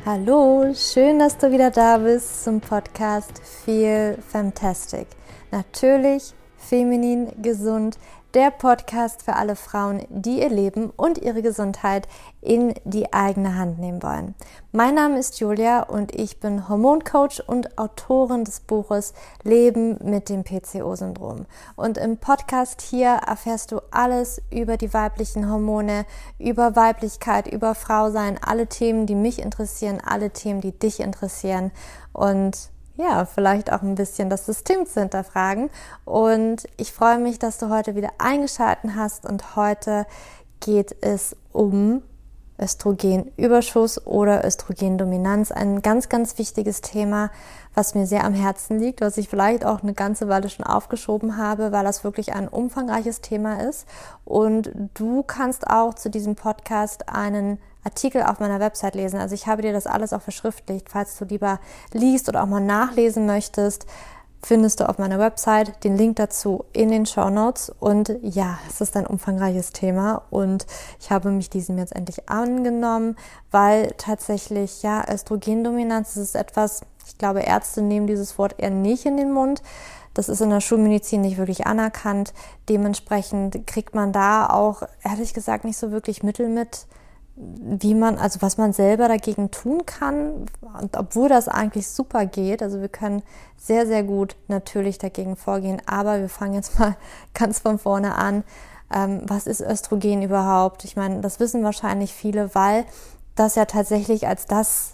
Hallo, schön, dass du wieder da bist zum Podcast Feel Fantastic. Natürlich feminin gesund, der Podcast für alle Frauen, die ihr Leben und ihre Gesundheit in die eigene Hand nehmen wollen. Mein Name ist Julia und ich bin Hormoncoach und Autorin des Buches Leben mit dem PCO-Syndrom. Und im Podcast hier erfährst du alles über die weiblichen Hormone, über Weiblichkeit, über Frausein, alle Themen, die mich interessieren, alle Themen, die dich interessieren und ja, vielleicht auch ein bisschen das System zu hinterfragen. Und ich freue mich, dass du heute wieder eingeschaltet hast. Und heute geht es um Östrogenüberschuss oder Östrogendominanz. Ein ganz, ganz wichtiges Thema, was mir sehr am Herzen liegt, was ich vielleicht auch eine ganze Weile schon aufgeschoben habe, weil das wirklich ein umfangreiches Thema ist. Und du kannst auch zu diesem Podcast einen Artikel auf meiner Website lesen. Also ich habe dir das alles auch verschriftlicht. Falls du lieber liest oder auch mal nachlesen möchtest, findest du auf meiner Website den Link dazu in den Shownotes. Und ja, es ist ein umfangreiches Thema und ich habe mich diesem jetzt endlich angenommen, weil tatsächlich, ja, Östrogendominanz ist etwas, ich glaube, Ärzte nehmen dieses Wort eher nicht in den Mund. Das ist in der Schulmedizin nicht wirklich anerkannt. Dementsprechend kriegt man da auch, ehrlich gesagt, nicht so wirklich Mittel mit, was man selber dagegen tun kann, und obwohl das eigentlich super geht, also wir können sehr, sehr gut natürlich dagegen vorgehen, aber wir fangen jetzt mal ganz von vorne an. Was ist Östrogen überhaupt? Ich meine, das wissen wahrscheinlich viele, weil das ja tatsächlich als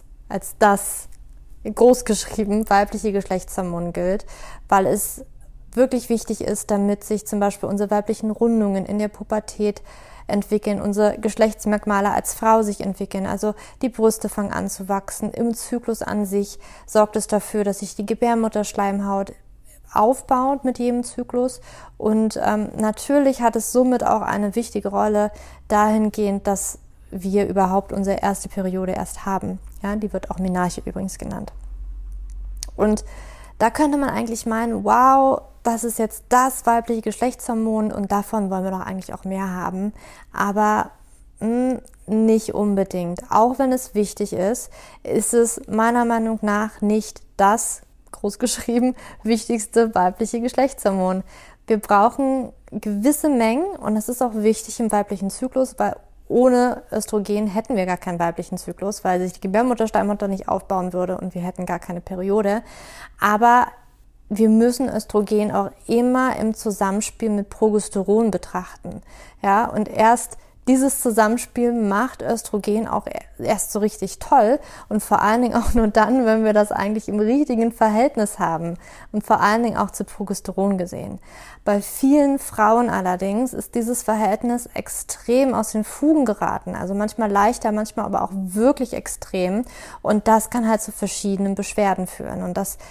das großgeschrieben weibliche Geschlechtshormon gilt, weil es wirklich wichtig ist, damit sich zum Beispiel unsere weiblichen Rundungen in der Pubertät entwickeln, unsere Geschlechtsmerkmale als Frau sich entwickeln, also die Brüste fangen an zu wachsen. Im Zyklus an sich sorgt es dafür, dass sich die Gebärmutterschleimhaut aufbaut mit jedem Zyklus und natürlich hat es somit auch eine wichtige Rolle dahingehend, dass wir überhaupt unsere erste Periode erst haben. Ja, die wird auch Menarche übrigens genannt. Und da könnte man eigentlich meinen, wow, das ist jetzt das weibliche Geschlechtshormon und davon wollen wir doch eigentlich auch mehr haben. Aber nicht unbedingt. Auch wenn es wichtig ist, ist es meiner Meinung nach nicht das, großgeschrieben, wichtigste weibliche Geschlechtshormon. Wir brauchen gewisse Mengen und das ist auch wichtig im weiblichen Zyklus, weil ohne Östrogen hätten wir gar keinen weiblichen Zyklus, weil sich die Gebärmutterschleimhaut nicht aufbauen würde und wir hätten gar keine Periode. Aber wir müssen Östrogen auch immer im Zusammenspiel mit Progesteron betrachten. Ja, und erst dieses Zusammenspiel macht Östrogen auch erst so richtig toll und vor allen Dingen auch nur dann, wenn wir das eigentlich im richtigen Verhältnis haben und vor allen Dingen auch zu Progesteron gesehen. Bei vielen Frauen allerdings ist dieses Verhältnis extrem aus den Fugen geraten, also manchmal leichter, manchmal aber auch wirklich extrem und das kann halt zu verschiedenen Beschwerden führen und das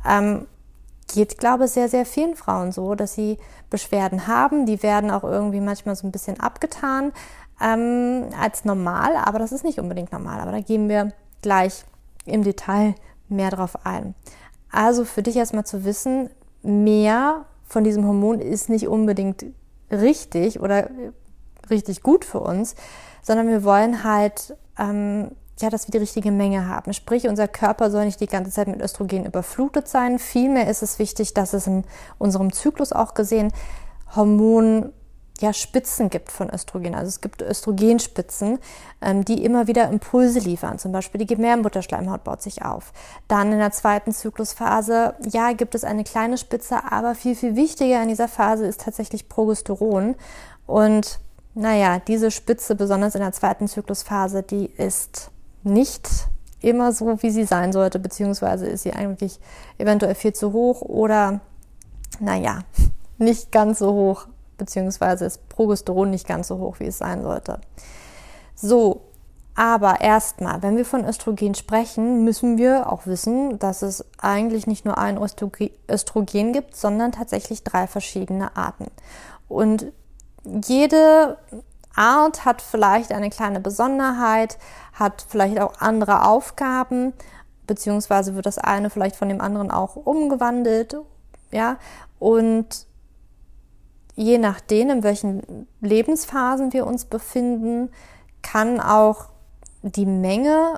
geht, glaube ich, sehr, sehr vielen Frauen so, dass sie Beschwerden haben. Die werden auch irgendwie manchmal so ein bisschen abgetan als normal, aber das ist nicht unbedingt normal. Aber da gehen wir gleich im Detail mehr drauf ein. Also für dich erstmal zu wissen, mehr von diesem Hormon ist nicht unbedingt richtig oder richtig gut für uns, sondern wir wollen halt dass wir die richtige Menge haben. Sprich, unser Körper soll nicht die ganze Zeit mit Östrogen überflutet sein. Vielmehr ist es wichtig, dass es in unserem Zyklus auch gesehen Spitzen gibt von Östrogen. Also es gibt Östrogenspitzen, die immer wieder Impulse liefern. Zum Beispiel die Gebärmutterschleimhaut baut sich auf. Dann in der zweiten Zyklusphase, gibt es eine kleine Spitze, aber viel, viel wichtiger in dieser Phase ist tatsächlich Progesteron. Und diese Spitze, besonders in der zweiten Zyklusphase, die ist nicht immer so, wie sie sein sollte, beziehungsweise ist sie eigentlich eventuell viel zu hoch oder, nicht ganz so hoch, beziehungsweise ist Progesteron nicht ganz so hoch, wie es sein sollte. So, aber erstmal, wenn wir von Östrogen sprechen, müssen wir auch wissen, dass es eigentlich nicht nur ein Östrogen gibt, sondern tatsächlich 3 verschiedene Arten. Und jede Art hat vielleicht eine kleine Besonderheit, hat vielleicht auch andere Aufgaben, beziehungsweise wird das eine vielleicht von dem anderen auch umgewandelt, ja, und je nachdem, in welchen Lebensphasen wir uns befinden, kann auch die Menge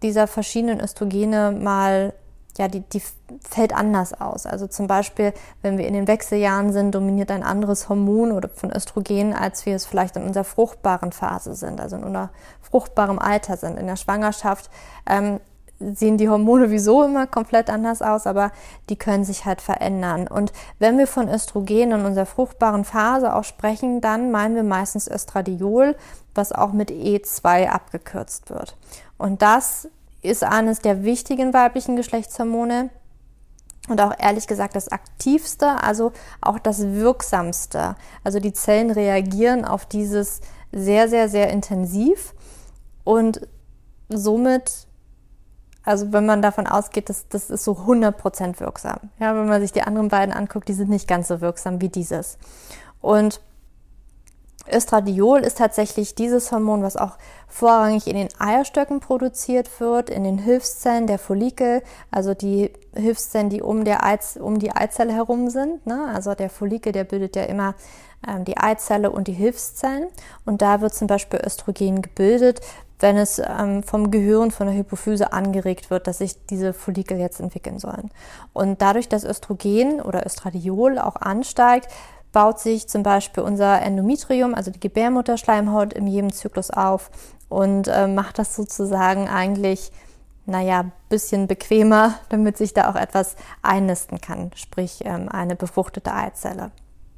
dieser verschiedenen Östrogene mal, ja, die fällt anders aus. Also zum Beispiel, wenn wir in den Wechseljahren sind, dominiert ein anderes Hormon oder von Östrogen, als wir es vielleicht in unserer fruchtbaren Phase sind, also in unserem fruchtbaren Alter sind. In der Schwangerschaft sehen die Hormone sowieso immer komplett anders aus, aber die können sich halt verändern. Und wenn wir von Östrogen in unserer fruchtbaren Phase auch sprechen, dann meinen wir meistens Östradiol, was auch mit E2 abgekürzt wird. Und das ist eines der wichtigen weiblichen Geschlechtshormone und auch ehrlich gesagt das aktivste, also auch das wirksamste. Also die Zellen reagieren auf dieses sehr, sehr, sehr intensiv und somit, also wenn man davon ausgeht, das ist so 100% wirksam. Ja, wenn man sich die anderen beiden anguckt, die sind nicht ganz so wirksam wie dieses. Und Östradiol ist tatsächlich dieses Hormon, was auch vorrangig in den Eierstöcken produziert wird, in den Hilfszellen der Follikel, also die Hilfszellen, die um die Eizelle herum sind. Ne? Also der Follikel, der bildet ja immer die Eizelle und die Hilfszellen. Und da wird zum Beispiel Östrogen gebildet, wenn es vom Gehirn, von der Hypophyse angeregt wird, dass sich diese Follikel jetzt entwickeln sollen. Und dadurch, dass Östrogen oder Östradiol auch ansteigt, baut sich zum Beispiel unser Endometrium, also die Gebärmutterschleimhaut, in jedem Zyklus auf und macht das sozusagen eigentlich, ein bisschen bequemer, damit sich da auch etwas einnisten kann, sprich eine befruchtete Eizelle.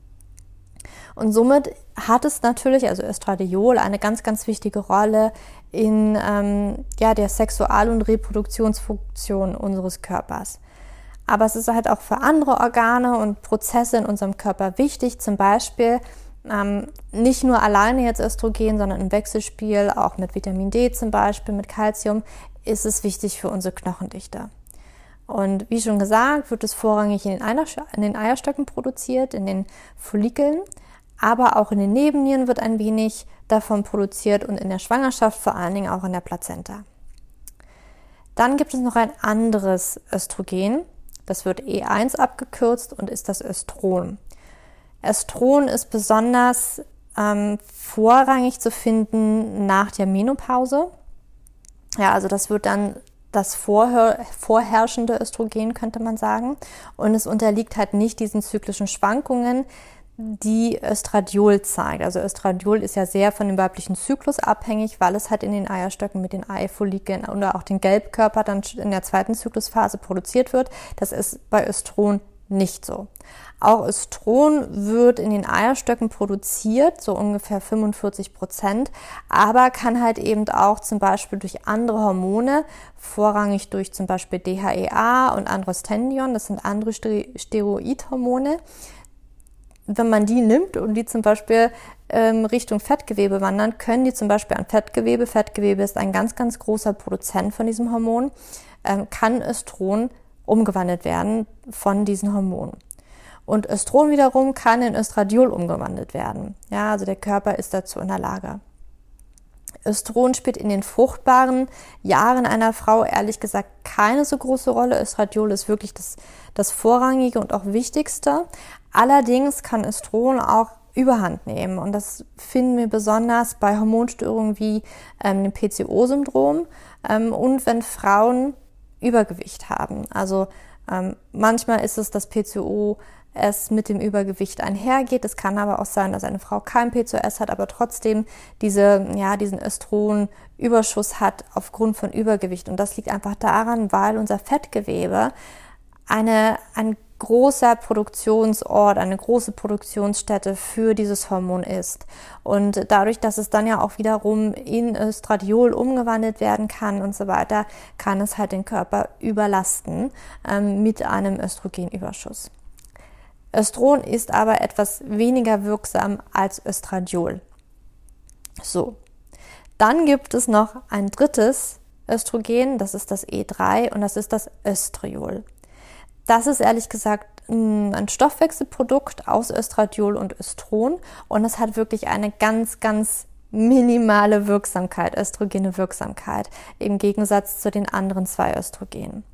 Und somit hat es natürlich, also Östradiol, eine ganz, ganz wichtige Rolle in der Sexual- und Reproduktionsfunktion unseres Körpers. Aber es ist halt auch für andere Organe und Prozesse in unserem Körper wichtig, zum Beispiel nicht nur alleine jetzt Östrogen, sondern im Wechselspiel, auch mit Vitamin D zum Beispiel, mit Calcium, ist es wichtig für unsere Knochendichte. Und wie schon gesagt, wird es vorrangig in den Eierstöcken produziert, in den Follikeln, aber auch in den Nebennieren wird ein wenig davon produziert und in der Schwangerschaft vor allen Dingen auch in der Plazenta. Dann gibt es noch ein anderes Östrogen, das wird E1 abgekürzt und ist das Östron. Östron ist besonders vorrangig zu finden nach der Menopause. Ja, also das wird dann das vorherrschende Östrogen, könnte man sagen. Und es unterliegt halt nicht diesen zyklischen Schwankungen, die Östradiol zeigt. Also Östradiol ist ja sehr von dem weiblichen Zyklus abhängig, weil es halt in den Eierstöcken mit den Eifollikeln oder auch den Gelbkörper dann in der zweiten Zyklusphase produziert wird. Das ist bei Östron nicht so. Auch Östron wird in den Eierstöcken produziert, so ungefähr 45%, aber kann halt eben auch zum Beispiel durch andere Hormone, vorrangig durch zum Beispiel DHEA und Androstenedion, das sind andere Steroidhormone, wenn man die nimmt und die zum Beispiel Richtung Fettgewebe wandern, können die zum Beispiel an Fettgewebe, Fettgewebe ist ein ganz, ganz großer Produzent von diesem Hormon, kann Östron umgewandelt werden von diesen Hormonen. Und Östron wiederum kann in Östradiol umgewandelt werden. Ja, also der Körper ist dazu in der Lage. Östron spielt in den fruchtbaren Jahren einer Frau ehrlich gesagt keine so große Rolle. Östradiol ist wirklich das Vorrangige und auch Wichtigste. Allerdings kann Östron auch Überhand nehmen und das finden wir besonders bei Hormonstörungen wie dem PCO-Syndrom und wenn Frauen Übergewicht haben. Also manchmal ist es das PCO es mit dem Übergewicht einhergeht. Es kann aber auch sein, dass eine Frau kein PCOS hat, aber trotzdem diesen Östrogenüberschuss hat aufgrund von Übergewicht. Und das liegt einfach daran, weil unser Fettgewebe ein großer Produktionsort, eine große Produktionsstätte für dieses Hormon ist. Und dadurch, dass es dann ja auch wiederum in Östradiol umgewandelt werden kann und so weiter, kann es halt den Körper überlasten mit einem Östrogenüberschuss. Östron ist aber etwas weniger wirksam als Östradiol. So, dann gibt es noch ein drittes Östrogen, das ist das E3 und das ist das Östriol. Das ist ehrlich gesagt ein Stoffwechselprodukt aus Östradiol und Östron und es hat wirklich eine ganz, ganz minimale Wirksamkeit, östrogene Wirksamkeit, im Gegensatz zu den anderen zwei Östrogenen.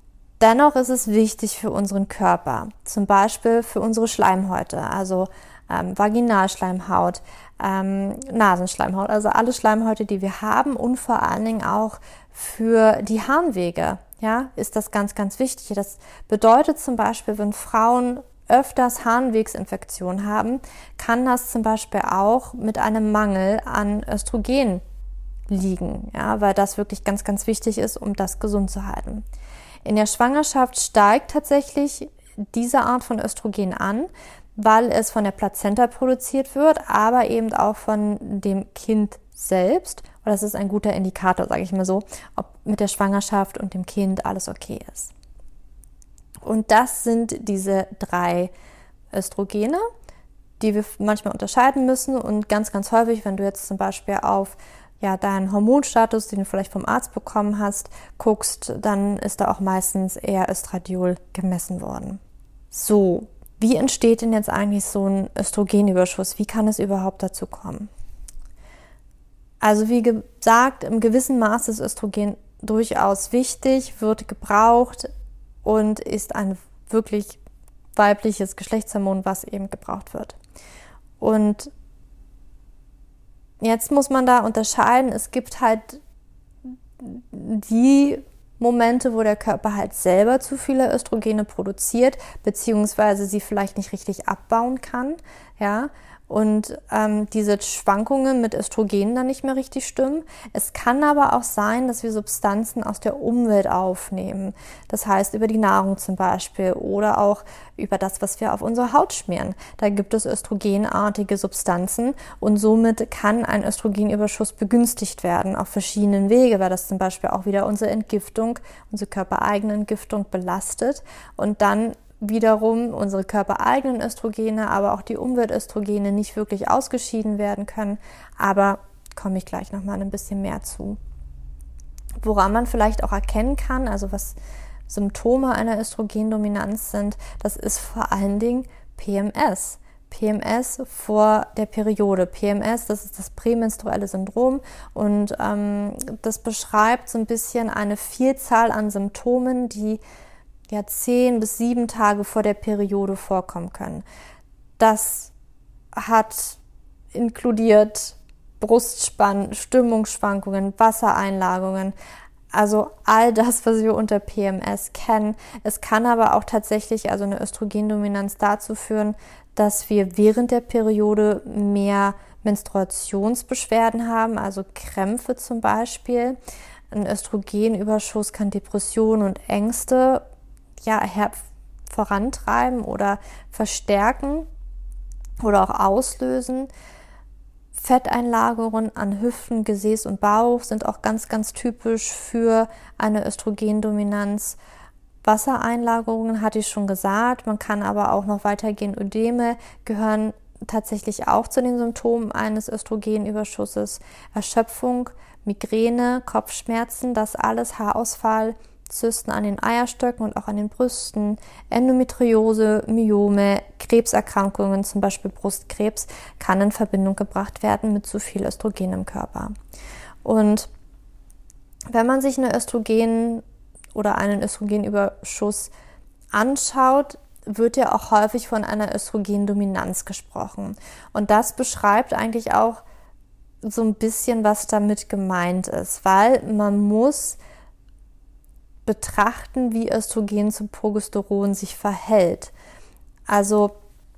Dennoch ist es wichtig für unseren Körper, zum Beispiel für unsere Schleimhäute. Also Vaginalschleimhaut, Nasenschleimhaut, also alle Schleimhäute, die wir haben und vor allen Dingen auch für die Harnwege, ja, ist das ganz, ganz wichtig. Das bedeutet zum Beispiel, wenn Frauen öfters Harnwegsinfektionen haben, kann das zum Beispiel auch mit einem Mangel an Östrogen liegen, ja, weil das wirklich ganz, ganz wichtig ist, um das gesund zu halten. In der Schwangerschaft steigt tatsächlich diese Art von Östrogen an, weil es von der Plazenta produziert wird, aber eben auch von dem Kind selbst. Und das ist ein guter Indikator, sage ich mal so, ob mit der Schwangerschaft und dem Kind alles okay ist. Und das sind diese 3 Östrogene, die wir manchmal unterscheiden müssen. Und ganz, ganz häufig, wenn du jetzt zum Beispiel auf deinen Hormonstatus, den du vielleicht vom Arzt bekommen hast, guckst, dann ist da auch meistens eher Östradiol gemessen worden. So, wie entsteht denn jetzt eigentlich so ein Östrogenüberschuss? Wie kann es überhaupt dazu kommen? Also wie gesagt, im gewissen Maß ist Östrogen durchaus wichtig, wird gebraucht und ist ein wirklich weibliches Geschlechtshormon, was eben gebraucht wird. Und jetzt muss man da unterscheiden, es gibt halt die Momente, wo der Körper halt selber zu viele Östrogene produziert, beziehungsweise sie vielleicht nicht richtig abbauen kann, ja, und diese Schwankungen mit Östrogen dann nicht mehr richtig stimmen. Es kann aber auch sein, dass wir Substanzen aus der Umwelt aufnehmen. Das heißt über die Nahrung zum Beispiel oder auch über das, was wir auf unsere Haut schmieren. Da gibt es östrogenartige Substanzen und somit kann ein Östrogenüberschuss begünstigt werden auf verschiedenen Wege, weil das zum Beispiel auch wieder unsere Entgiftung, unsere körpereigene Entgiftung belastet und dann wiederum unsere körpereigenen Östrogene, aber auch die Umweltöstrogene nicht wirklich ausgeschieden werden können. Aber komme ich gleich nochmal ein bisschen mehr zu. Woran man vielleicht auch erkennen kann, also was Symptome einer Östrogendominanz sind, das ist vor allen Dingen PMS. PMS vor der Periode. PMS, das ist das prämenstruelle Syndrom und das beschreibt so ein bisschen eine Vielzahl an Symptomen, die 10 bis 7 Tage vor der Periode vorkommen können. Das hat inkludiert Brustspannen, Stimmungsschwankungen, Wassereinlagerungen, also all das, was wir unter PMS kennen. Es kann aber auch tatsächlich, also eine Östrogendominanz dazu führen, dass wir während der Periode mehr Menstruationsbeschwerden haben, also Krämpfe zum Beispiel. Ein Östrogenüberschuss kann Depressionen und Ängste vorantreiben oder verstärken oder auch auslösen. Fetteinlagerungen an Hüften, Gesäß und Bauch sind auch ganz, ganz typisch für eine Östrogendominanz. Wassereinlagerungen hatte ich schon gesagt, man kann aber auch noch weitergehen. Ödeme gehören tatsächlich auch zu den Symptomen eines Östrogenüberschusses. Erschöpfung, Migräne, Kopfschmerzen, das alles, Haarausfall, Zysten an den Eierstöcken und auch an den Brüsten, Endometriose, Myome, Krebserkrankungen, zum Beispiel Brustkrebs, kann in Verbindung gebracht werden mit zu viel Östrogen im Körper. Und wenn man sich eine Östrogen oder einen Östrogenüberschuss anschaut, wird ja auch häufig von einer Östrogendominanz gesprochen. Und das beschreibt eigentlich auch so ein bisschen, was damit gemeint ist, weil man muss betrachten, wie Östrogen zum Progesteron sich verhält. Also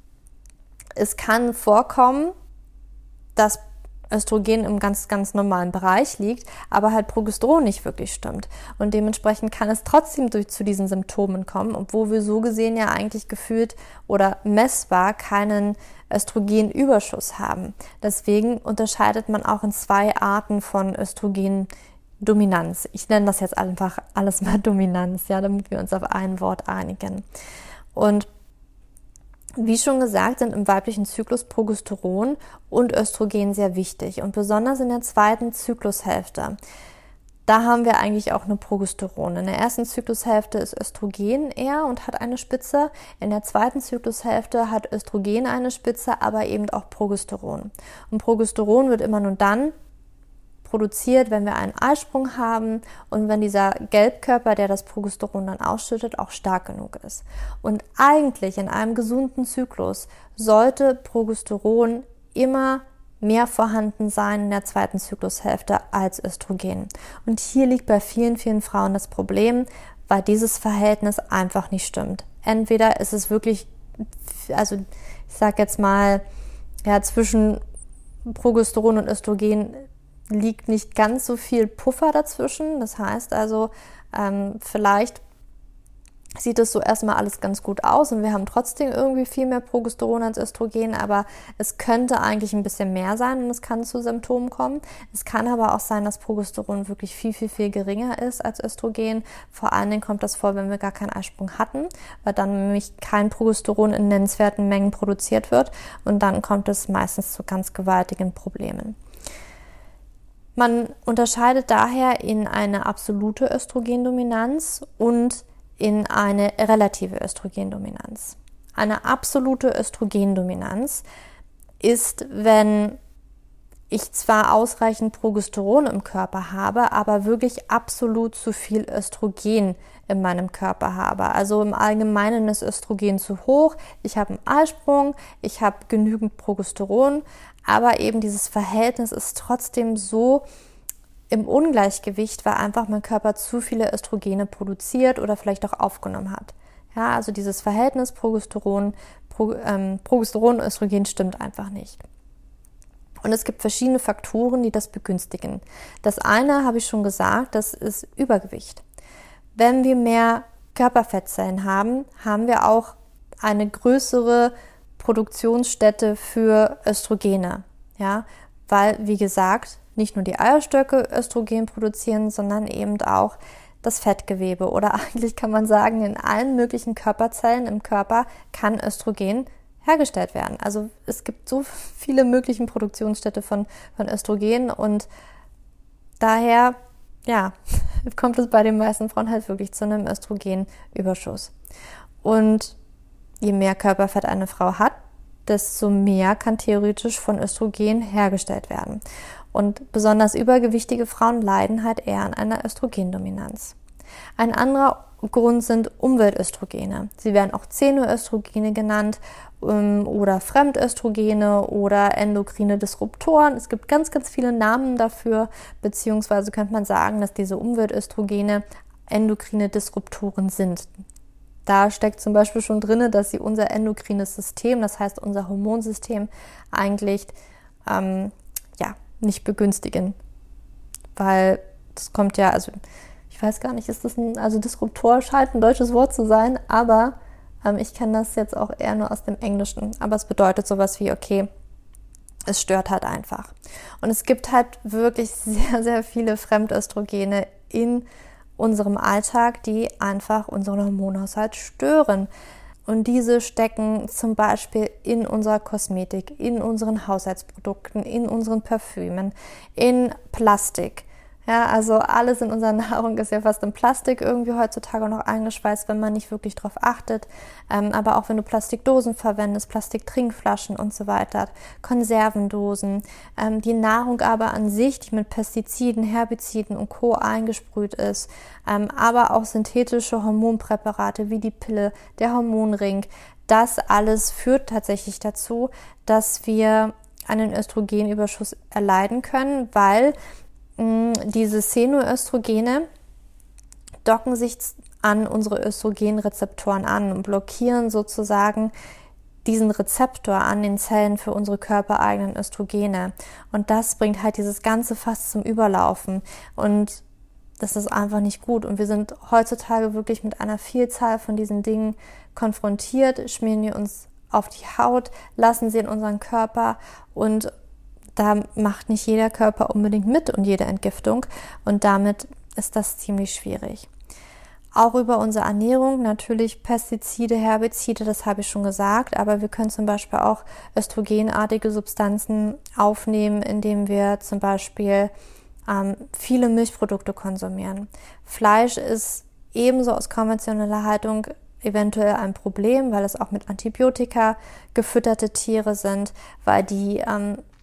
es kann vorkommen, dass Östrogen im ganz, ganz normalen Bereich liegt, aber halt Progesteron nicht wirklich stimmt. Und dementsprechend kann es trotzdem zu diesen Symptomen kommen, obwohl wir so gesehen ja eigentlich gefühlt oder messbar keinen Östrogenüberschuss haben. Deswegen unterscheidet man auch in 2 Arten von Östrogendominanz. Ich nenne das jetzt einfach alles mal Dominanz, ja, damit wir uns auf ein Wort einigen. Und wie schon gesagt, sind im weiblichen Zyklus Progesteron und Östrogen sehr wichtig und besonders in der 2. Zyklushälfte. Da haben wir eigentlich auch nur Progesteron. In der 1. Zyklushälfte ist Östrogen eher und hat eine Spitze. In der 2. Zyklushälfte hat Östrogen eine Spitze, aber eben auch Progesteron. Und Progesteron wird immer nur dann produziert, wenn wir einen Eisprung haben und wenn dieser Gelbkörper, der das Progesteron dann ausschüttet, auch stark genug ist. Und eigentlich in einem gesunden Zyklus sollte Progesteron immer mehr vorhanden sein in der zweiten Zyklushälfte als Östrogen. Und hier liegt bei vielen, vielen Frauen das Problem, weil dieses Verhältnis einfach nicht stimmt. Entweder ist es wirklich, also ich sage jetzt mal, ja, zwischen Progesteron und Östrogen liegt nicht ganz so viel Puffer dazwischen. Das heißt also, vielleicht sieht es so erstmal alles ganz gut aus und wir haben trotzdem irgendwie viel mehr Progesteron als Östrogen, aber es könnte eigentlich ein bisschen mehr sein und es kann zu Symptomen kommen. Es kann aber auch sein, dass Progesteron wirklich viel, viel, viel geringer ist als Östrogen. Vor allen Dingen kommt das vor, wenn wir gar keinen Eisprung hatten, weil dann nämlich kein Progesteron in nennenswerten Mengen produziert wird und dann kommt es meistens zu ganz gewaltigen Problemen. Man unterscheidet daher in eine absolute Östrogendominanz und in eine relative Östrogendominanz. Eine absolute Östrogendominanz ist, wenn ich zwar ausreichend Progesteron im Körper habe, aber wirklich absolut zu viel Östrogen in meinem Körper habe. Also im Allgemeinen ist Östrogen zu hoch, ich habe einen Eisprung, ich habe genügend Progesteron, aber eben dieses Verhältnis ist trotzdem so im Ungleichgewicht, weil einfach mein Körper zu viele Östrogene produziert oder vielleicht auch aufgenommen hat. Ja, also dieses Verhältnis Progesteron und Östrogen stimmt einfach nicht. Und es gibt verschiedene Faktoren, die das begünstigen. Das eine, habe ich schon gesagt, das ist Übergewicht. Wenn wir mehr Körperfettzellen haben, haben wir auch eine größere Produktionsstätte für Östrogene. Ja, weil, wie gesagt, nicht nur die Eierstöcke Östrogen produzieren, sondern eben auch das Fettgewebe. Oder eigentlich kann man sagen, in allen möglichen Körperzellen im Körper kann Östrogen hergestellt werden. Also es gibt so viele mögliche Produktionsstätte von Östrogen und daher, ja, kommt es bei den meisten Frauen halt wirklich zu einem Östrogenüberschuss. Und je mehr Körperfett eine Frau hat, desto mehr kann theoretisch von Östrogen hergestellt werden. Und besonders übergewichtige Frauen leiden halt eher an einer Östrogendominanz. Ein anderer Grund sind Umweltöstrogene. Sie werden auch Xenoöstrogene genannt oder Fremdöstrogene oder endokrine Disruptoren. Es gibt ganz, ganz viele Namen dafür, beziehungsweise könnte man sagen, dass diese Umweltöstrogene endokrine Disruptoren sind. Da steckt zum Beispiel schon drin, dass sie unser endokrines System, das heißt unser Hormonsystem, eigentlich nicht begünstigen. Weil das kommt ja, also ich weiß gar nicht, ist das Disruptor scheint ein deutsches Wort zu sein, aber ich kenne das jetzt auch eher nur aus dem Englischen. Aber es bedeutet sowas wie, okay, es stört halt einfach. Und es gibt halt wirklich sehr, sehr viele Fremdöstrogene in unserem Alltag, die einfach unseren Hormonhaushalt stören. Und diese stecken zum Beispiel in unserer Kosmetik, in unseren Haushaltsprodukten, in unseren Parfümen, in Plastik. Ja, also alles in unserer Nahrung ist ja fast in Plastik irgendwie heutzutage noch eingeschweißt, wenn man nicht wirklich drauf achtet. Aber auch wenn du Plastikdosen verwendest, Plastiktrinkflaschen und so weiter, Konservendosen, die Nahrung aber an sich, die mit Pestiziden, Herbiziden und Co. eingesprüht ist, aber auch synthetische Hormonpräparate wie die Pille, der Hormonring, das alles führt tatsächlich dazu, dass wir einen Östrogenüberschuss erleiden können, weil diese Xenoöstrogene docken sich an unsere Östrogenrezeptoren an und blockieren sozusagen diesen Rezeptor an den Zellen für unsere körpereigenen Östrogene. Und das bringt halt dieses ganze Fass zum Überlaufen. Und das ist einfach nicht gut. Und wir sind heutzutage wirklich mit einer Vielzahl von diesen Dingen konfrontiert, schmieren wir uns auf die Haut, lassen sie in unseren Körper und da macht nicht jeder Körper unbedingt mit und jede Entgiftung und damit ist das ziemlich schwierig. Auch über unsere Ernährung, natürlich Pestizide, Herbizide, das habe ich schon gesagt, aber wir können zum Beispiel auch östrogenartige Substanzen aufnehmen, indem wir zum Beispiel viele Milchprodukte konsumieren. Fleisch ist ebenso aus konventioneller Haltung eventuell ein Problem, weil es auch mit Antibiotika gefütterte Tiere sind, weil die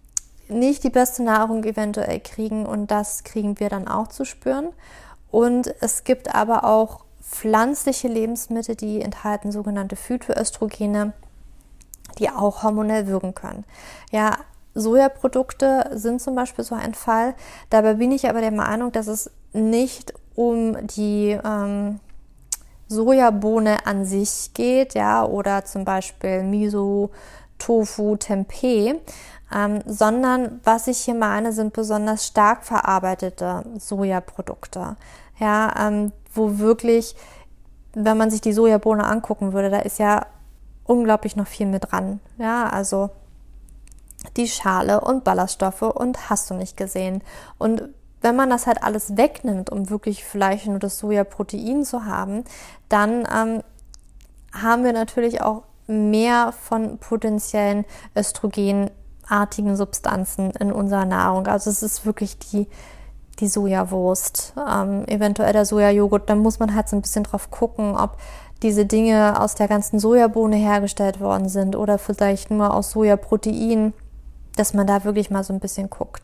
nicht die beste Nahrung eventuell kriegen und das kriegen wir dann auch zu spüren. Und es gibt aber auch pflanzliche Lebensmittel, die enthalten sogenannte Phytoöstrogene, die auch hormonell wirken können. Ja, Sojaprodukte sind zum Beispiel so ein Fall. Dabei bin ich aber der Meinung, dass es nicht um die Sojabohne an sich geht, ja, oder zum Beispiel Miso, Tofu, Tempeh, sondern was ich hier meine, sind besonders stark verarbeitete Sojaprodukte, ja, wo wirklich, wenn man sich die Sojabohne angucken würde, da ist ja unglaublich noch viel mit dran, ja, also die Schale und Ballaststoffe und hast du nicht gesehen. Und wenn man das halt alles wegnimmt, um wirklich vielleicht nur das Sojaprotein zu haben, dann haben wir natürlich auch mehr von potenziellen östrogenartigen Substanzen in unserer Nahrung. Also es ist wirklich die Sojawurst, eventuell der Sojajoghurt. Da muss man halt so ein bisschen drauf gucken, ob diese Dinge aus der ganzen Sojabohne hergestellt worden sind oder vielleicht nur aus Sojaprotein, dass man da wirklich mal so ein bisschen guckt.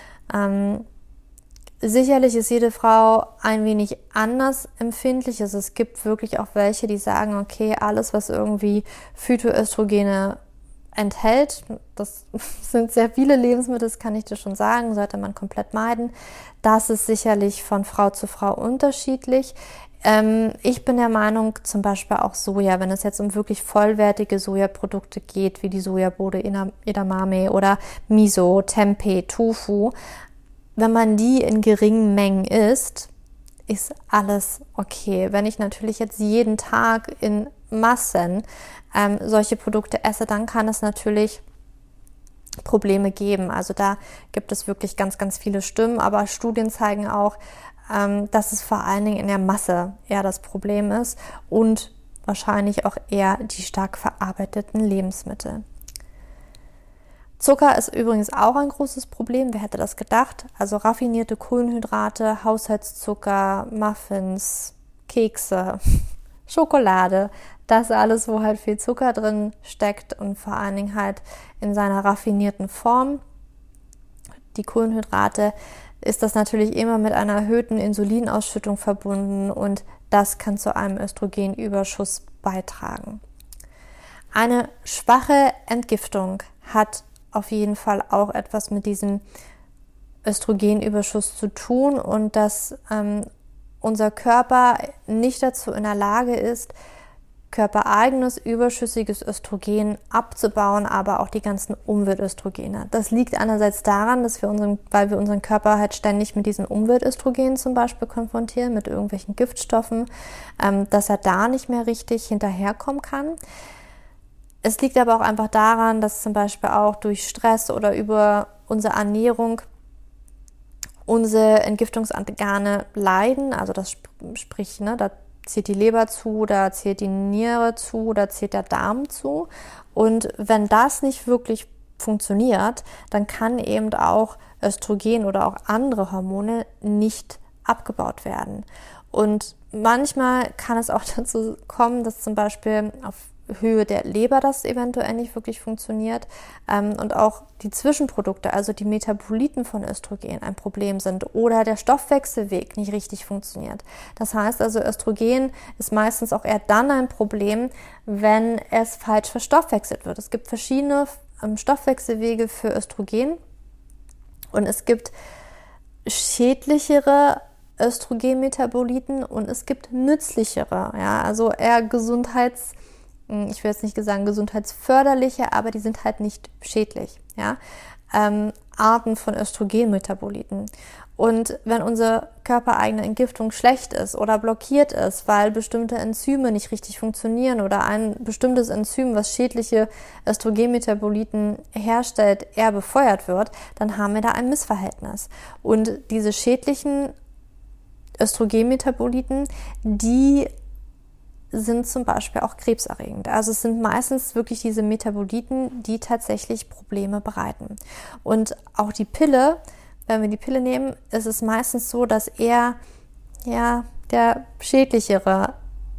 Sicherlich ist jede Frau ein wenig anders empfindlich. Also es gibt wirklich auch welche, die sagen, okay, alles, was irgendwie Phytoöstrogene enthält, das sind sehr viele Lebensmittel, das kann ich dir schon sagen, sollte man komplett meiden. Das ist sicherlich von Frau zu Frau unterschiedlich. Ich bin der Meinung, zum Beispiel auch Soja, wenn es jetzt um wirklich vollwertige Sojaprodukte geht, wie die Sojabohne Edamame oder Miso, Tempeh, Tofu, wenn man die in geringen Mengen isst, ist alles okay. Wenn ich natürlich jetzt jeden Tag in Massen solche Produkte esse, dann kann es natürlich Probleme geben. Also da gibt es wirklich ganz, ganz viele Stimmen, aber Studien zeigen auch, dass es vor allen Dingen in der Masse eher das Problem ist und wahrscheinlich auch eher die stark verarbeiteten Lebensmittel. Zucker ist übrigens auch ein großes Problem. Wer hätte das gedacht? Also raffinierte Kohlenhydrate, Haushaltszucker, Muffins, Kekse, Schokolade, das alles, wo halt viel Zucker drin steckt und vor allen Dingen halt in seiner raffinierten Form. Die Kohlenhydrate, ist das natürlich immer mit einer erhöhten Insulinausschüttung verbunden und das kann zu einem Östrogenüberschuss beitragen. Eine schwache Entgiftung hat auf jeden Fall auch etwas mit diesem Östrogenüberschuss zu tun und dass unser Körper nicht dazu in der Lage ist, körpereigenes überschüssiges Östrogen abzubauen, aber auch die ganzen Umweltöstrogene. Das liegt einerseits daran, dass weil wir unseren Körper halt ständig mit diesen Umweltöstrogenen zum Beispiel konfrontieren, mit irgendwelchen Giftstoffen, dass er da nicht mehr richtig hinterherkommen kann. Es liegt aber auch einfach daran, dass zum Beispiel auch durch Stress oder über unsere Ernährung unsere Entgiftungsorgane leiden, also das sprich, da zählt die Leber zu, da zählt die Niere zu, da zählt der Darm zu. Und wenn das nicht wirklich funktioniert, dann kann eben auch Östrogen oder auch andere Hormone nicht abgebaut werden. Und manchmal kann es auch dazu kommen, dass zum Beispiel auf Höhe der Leber das eventuell nicht wirklich funktioniert und auch die Zwischenprodukte, also die Metaboliten von Östrogen ein Problem sind oder der Stoffwechselweg nicht richtig funktioniert. Das heißt also, Östrogen ist meistens auch eher dann ein Problem, wenn es falsch verstoffwechselt wird. Es gibt verschiedene Stoffwechselwege für Östrogen und es gibt schädlichere Östrogenmetaboliten und es gibt nützlichere, ja, also eher ich will jetzt nicht sagen gesundheitsförderliche, aber die sind halt nicht schädlich, ja, Arten von Östrogenmetaboliten. Und wenn unsere körpereigene Entgiftung schlecht ist oder blockiert ist, weil bestimmte Enzyme nicht richtig funktionieren oder ein bestimmtes Enzym, was schädliche Östrogenmetaboliten herstellt, eher befeuert wird, dann haben wir da ein Missverhältnis. Und diese schädlichen Östrogenmetaboliten, die sind zum Beispiel auch krebserregend. Also es sind meistens wirklich diese Metaboliten, die tatsächlich Probleme bereiten. Und auch die Pille, wenn wir die Pille nehmen, ist es meistens so, dass eher der schädlichere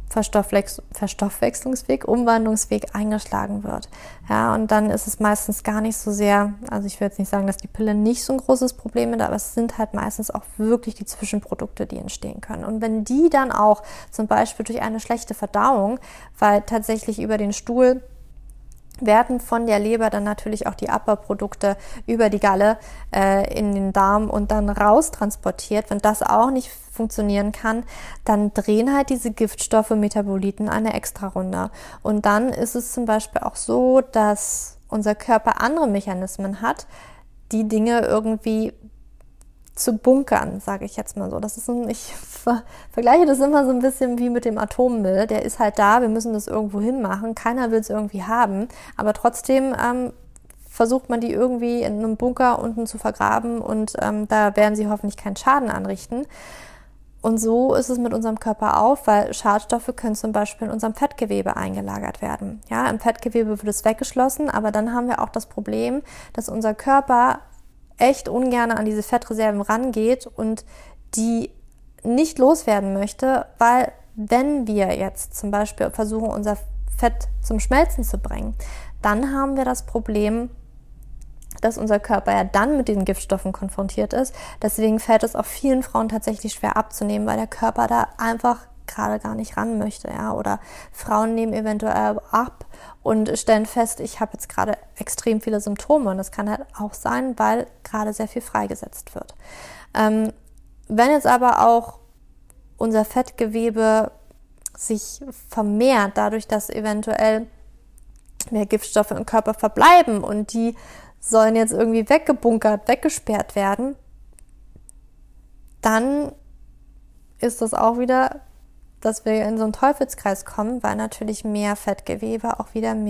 Verstoffwechslungsweg, Umwandlungsweg eingeschlagen wird. Ja, und dann ist es meistens gar nicht so sehr, also ich will jetzt nicht sagen, dass die Pille nicht so ein großes Problem ist, aber es sind halt meistens auch wirklich die Zwischenprodukte, die entstehen können. Und wenn die dann auch zum Beispiel durch eine schlechte Verdauung, weil tatsächlich über den Stuhl werden von der Leber dann natürlich auch die Abbauprodukte über die Galle in den Darm und dann raus transportiert. Wenn das auch nicht funktionieren kann, dann drehen halt diese Giftstoffe, Metaboliten eine Extrarunde. Und dann ist es zum Beispiel auch so, dass unser Körper andere Mechanismen hat, die Dinge irgendwie zu bunkern, sage ich jetzt mal so. Das ist ich vergleiche das immer so ein bisschen wie mit dem Atommüll. Der ist halt da, wir müssen das irgendwo hinmachen. Keiner will es irgendwie haben, aber trotzdem versucht man die irgendwie in einem Bunker unten zu vergraben und da werden sie hoffentlich keinen Schaden anrichten. Und so ist es mit unserem Körper auch, weil Schadstoffe können zum Beispiel in unserem Fettgewebe eingelagert werden. Ja, im Fettgewebe wird es weggeschlossen, aber dann haben wir auch das Problem, dass unser Körper echt ungern an diese Fettreserven rangeht und die nicht loswerden möchte, weil wenn wir jetzt zum Beispiel versuchen, unser Fett zum Schmelzen zu bringen, dann haben wir das Problem, dass unser Körper ja dann mit diesen Giftstoffen konfrontiert ist. Deswegen fällt es auch vielen Frauen tatsächlich schwer abzunehmen, weil der Körper da einfach gerade gar nicht ran möchte, ja, oder Frauen nehmen eventuell ab und stellen fest, ich habe jetzt gerade extrem viele Symptome und das kann halt auch sein, weil gerade sehr viel freigesetzt wird. Wenn jetzt aber auch unser Fettgewebe sich vermehrt, dadurch, dass eventuell mehr Giftstoffe im Körper verbleiben und die sollen jetzt irgendwie weggebunkert, weggesperrt werden, dann ist das auch wieder, dass wir in so einen Teufelskreis kommen, weil natürlich mehr Fettgewebe auch wieder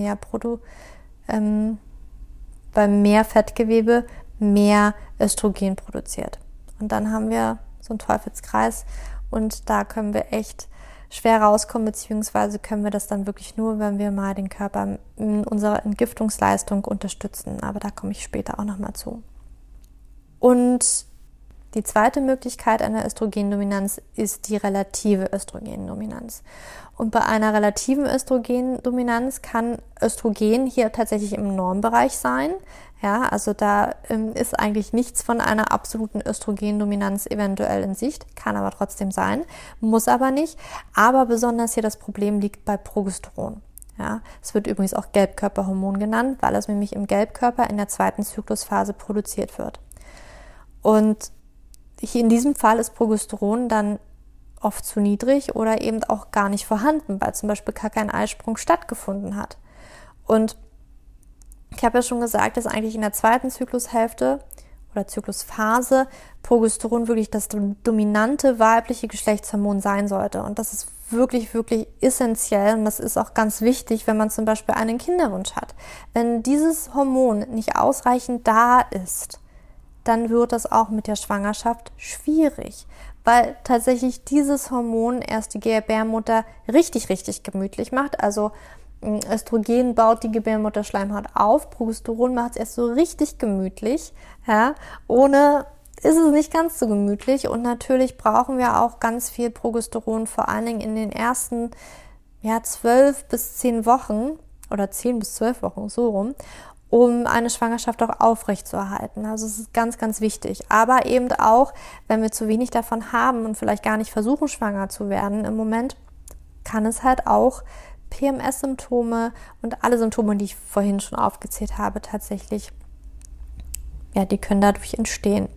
weil mehr Fettgewebe mehr Östrogen produziert. Und dann haben wir so einen Teufelskreis und da können wir echt schwer rauskommen, beziehungsweise können wir das dann wirklich nur, wenn wir mal den Körper in unserer Entgiftungsleistung unterstützen. Aber da komme ich später auch nochmal zu. Und die zweite Möglichkeit einer Östrogendominanz ist die relative Östrogendominanz. Und bei einer relativen Östrogendominanz kann Östrogen hier tatsächlich im Normbereich sein. Ja, also da ist eigentlich nichts von einer absoluten Östrogendominanz eventuell in Sicht, kann aber trotzdem sein, muss aber nicht. Aber besonders hier das Problem liegt bei Progesteron. Ja, es wird übrigens auch Gelbkörperhormon genannt, weil es nämlich im Gelbkörper in der zweiten Zyklusphase produziert wird. Und hier in diesem Fall ist Progesteron dann oft zu niedrig oder eben auch gar nicht vorhanden, weil zum Beispiel gar kein Eisprung stattgefunden hat. Und ich habe ja schon gesagt, dass eigentlich in der zweiten Zyklushälfte oder Zyklusphase Progesteron wirklich das dominante weibliche Geschlechtshormon sein sollte. Und das ist wirklich, wirklich essentiell und das ist auch ganz wichtig, wenn man zum Beispiel einen Kinderwunsch hat. Wenn dieses Hormon nicht ausreichend da ist, dann wird das auch mit der Schwangerschaft schwierig, weil tatsächlich dieses Hormon erst die Gebärmutter richtig, richtig gemütlich macht. Also Östrogen baut die Gebärmutterschleimhaut auf, Progesteron macht es erst so richtig gemütlich. Ja, ohne ist es nicht ganz so gemütlich und natürlich brauchen wir auch ganz viel Progesteron, vor allen Dingen in den ersten 12 bis 10 Wochen oder 10 bis 12 Wochen, so rum, um eine Schwangerschaft auch aufrechtzuerhalten. Also es ist ganz, ganz wichtig. Aber eben auch, wenn wir zu wenig davon haben und vielleicht gar nicht versuchen, schwanger zu werden im Moment, kann es halt auch PMS-Symptome und alle Symptome, die ich vorhin schon aufgezählt habe, tatsächlich, ja, die können dadurch entstehen.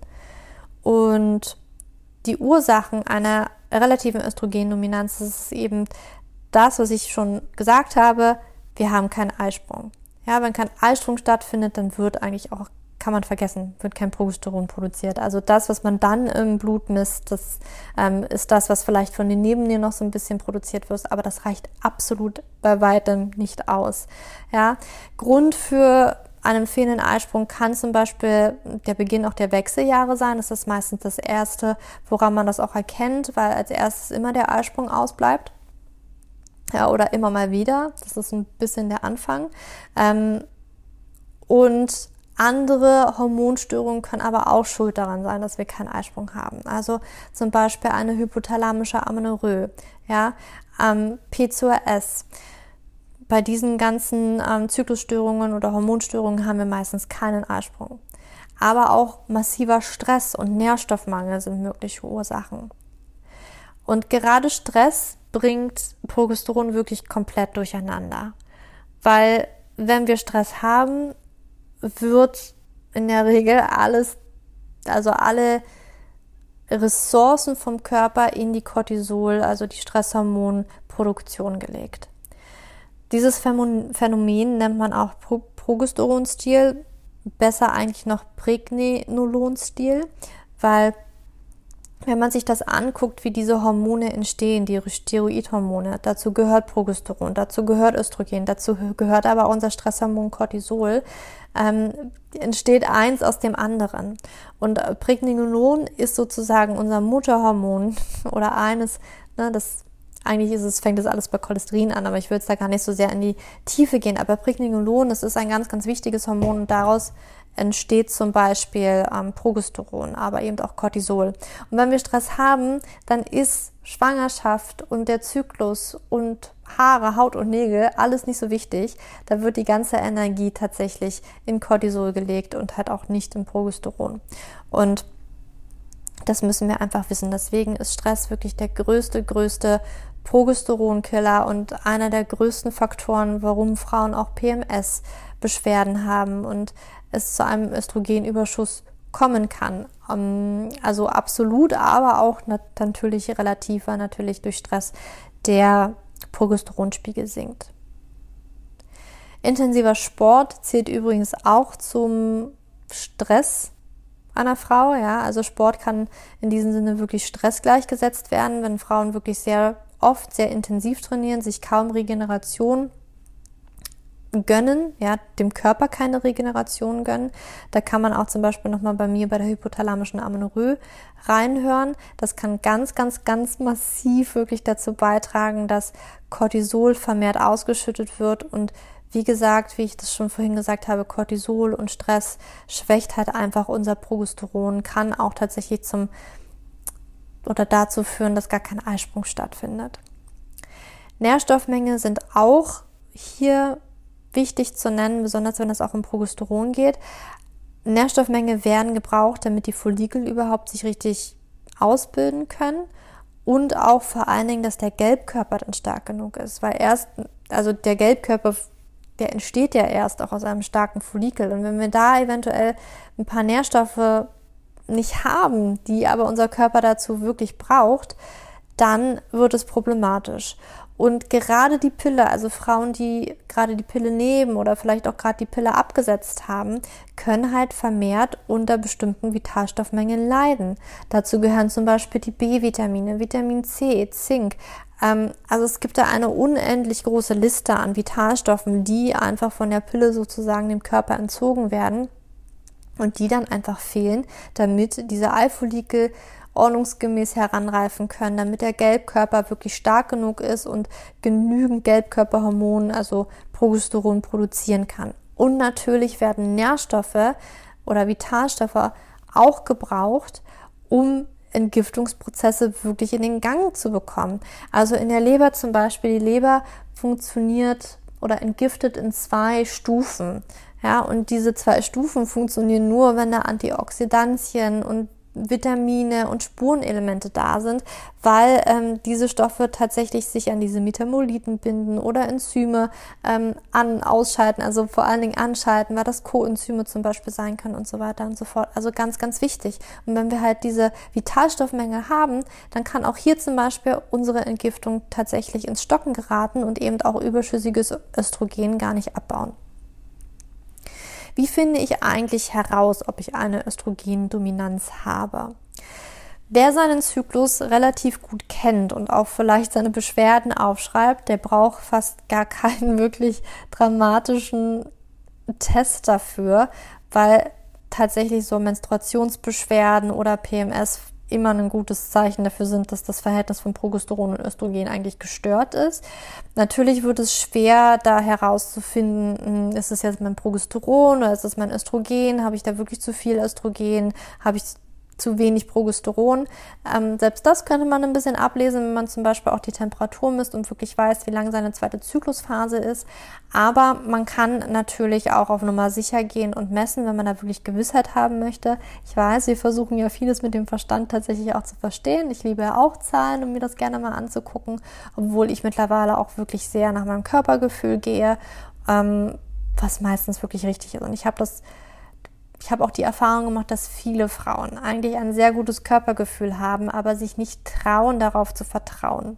Und die Ursachen einer relativen Östrogendominanz, das ist eben das, was ich schon gesagt habe, wir haben keinen Eisprung. Ja, wenn kein Eisprung stattfindet, dann wird eigentlich auch, kann man vergessen, wird kein Progesteron produziert. Also das, was man dann im Blut misst, das ist das, was vielleicht von den Nebennieren noch so ein bisschen produziert wird, aber das reicht absolut bei weitem nicht aus. Ja, Grund für einen fehlenden Eisprung kann zum Beispiel der Beginn auch der Wechseljahre sein. Das ist meistens das Erste, woran man das auch erkennt, weil als erstes immer der Eisprung ausbleibt. Ja, oder immer mal wieder. Das ist ein bisschen der Anfang. Und Andere Hormonstörungen können aber auch schuld daran sein, dass wir keinen Eisprung haben. Also zum Beispiel eine hypothalamische Amenorrhoe, ja, PCOS. Bei diesen ganzen Zyklusstörungen oder Hormonstörungen haben wir meistens keinen Eisprung. Aber auch massiver Stress und Nährstoffmangel sind mögliche Ursachen. Und gerade Stress bringt Progesteron wirklich komplett durcheinander. Weil wenn wir Stress haben, wird in der Regel alle Ressourcen vom Körper in die Cortisol, also die Stresshormonproduktion gelegt. Dieses Phänomen nennt man auch Progesteronstil, besser eigentlich noch Pregnenolonstil, weil wenn man sich das anguckt, wie diese Hormone entstehen, die Steroidhormone, dazu gehört Progesteron, dazu gehört Östrogen, dazu gehört aber unser Stresshormon Cortisol, entsteht eins aus dem anderen. Und Pregnenolon ist sozusagen unser Mutterhormon oder eines, fängt das alles bei Cholesterin an, aber ich will jetzt da gar nicht so sehr in die Tiefe gehen. Aber Pregnenolon, das ist ein ganz, ganz wichtiges Hormon und daraus entsteht zum Beispiel Progesteron, aber eben auch Cortisol. Und wenn wir Stress haben, dann ist Schwangerschaft und der Zyklus und Haare, Haut und Nägel alles nicht so wichtig. Da wird die ganze Energie tatsächlich in Cortisol gelegt und halt auch nicht in Progesteron. Und das müssen wir einfach wissen. Deswegen ist Stress wirklich der größte Progesteronkiller und einer der größten Faktoren, warum Frauen auch PMS-Beschwerden haben und es zu einem Östrogenüberschuss kommen kann. Also absolut, aber auch natürlich relativ, weil natürlich durch Stress der Progesteronspiegel sinkt. Intensiver Sport zählt übrigens auch zum Stress einer Frau, ja, also Sport kann in diesem Sinne wirklich Stress gleichgesetzt werden, wenn Frauen wirklich sehr oft, sehr intensiv trainieren, sich kaum Regeneration gönnen, ja, dem Körper keine Regeneration gönnen. Da kann man auch zum Beispiel nochmal bei mir bei der hypothalamischen Amenorrhoe reinhören. Das kann ganz, ganz, ganz massiv wirklich dazu beitragen, dass Cortisol vermehrt ausgeschüttet wird und wie gesagt, wie ich das schon vorhin gesagt habe, Cortisol und Stress schwächt halt einfach unser Progesteron, kann auch tatsächlich dazu führen, dass gar kein Eisprung stattfindet. Nährstoffmenge sind auch hier wichtig zu nennen, besonders wenn es auch um Progesteron geht. Nährstoffmenge werden gebraucht, damit die Follikel überhaupt sich richtig ausbilden können und auch vor allen Dingen, dass der Gelbkörper dann stark genug ist, weil der Gelbkörper, der entsteht ja erst auch aus einem starken Follikel und wenn wir da eventuell ein paar Nährstoffe nicht haben, die aber unser Körper dazu wirklich braucht, dann wird es problematisch. Und gerade die Pille, also Frauen, die gerade die Pille nehmen oder vielleicht auch gerade die Pille abgesetzt haben, können halt vermehrt unter bestimmten Vitalstoffmengen leiden. Dazu gehören zum Beispiel die B-Vitamine, Vitamin C, Zink. Also es gibt da eine unendlich große Liste an Vitalstoffen, die einfach von der Pille sozusagen dem Körper entzogen werden und die dann einfach fehlen, damit diese Eifollikel ordnungsgemäß heranreifen können, damit der Gelbkörper wirklich stark genug ist und genügend Gelbkörperhormone, also Progesteron, produzieren kann. Und natürlich werden Nährstoffe oder Vitalstoffe auch gebraucht, um Entgiftungsprozesse wirklich in den Gang zu bekommen. Also in der Leber zum Beispiel, die Leber funktioniert oder entgiftet in 2 Stufen. Ja, und diese 2 Stufen funktionieren nur, wenn da Antioxidantien und Vitamine und Spurenelemente da sind, weil diese Stoffe tatsächlich sich an diese Metaboliten binden oder Enzyme ausschalten, also vor allen Dingen anschalten, weil das Coenzyme zum Beispiel sein können und so weiter und so fort. Also ganz, ganz wichtig. Und wenn wir halt diese Vitalstoffmenge haben, dann kann auch hier zum Beispiel unsere Entgiftung tatsächlich ins Stocken geraten und eben auch überschüssiges Östrogen gar nicht abbauen. Wie finde ich eigentlich heraus, ob ich eine Östrogendominanz habe? Wer seinen Zyklus relativ gut kennt und auch vielleicht seine Beschwerden aufschreibt, der braucht fast gar keinen wirklich dramatischen Test dafür, weil tatsächlich so Menstruationsbeschwerden oder PMS immer ein gutes Zeichen dafür sind, dass das Verhältnis von Progesteron und Östrogen eigentlich gestört ist. Natürlich wird es schwer, da herauszufinden, ist es jetzt mein Progesteron oder ist es mein Östrogen? Habe ich da wirklich zu viel Östrogen? Habe ich zu wenig Progesteron? Selbst das könnte man ein bisschen ablesen, wenn man zum Beispiel auch die Temperatur misst und wirklich weiß, wie lang seine zweite Zyklusphase ist. Aber man kann natürlich auch auf Nummer sicher gehen und messen, wenn man da wirklich Gewissheit haben möchte. Ich weiß, wir versuchen ja vieles mit dem Verstand tatsächlich auch zu verstehen. Ich liebe ja auch Zahlen, um mir das gerne mal anzugucken, obwohl ich mittlerweile auch wirklich sehr nach meinem Körpergefühl gehe, was meistens wirklich richtig ist. Und ich habe auch die Erfahrung gemacht, dass viele Frauen eigentlich ein sehr gutes Körpergefühl haben, aber sich nicht trauen, darauf zu vertrauen.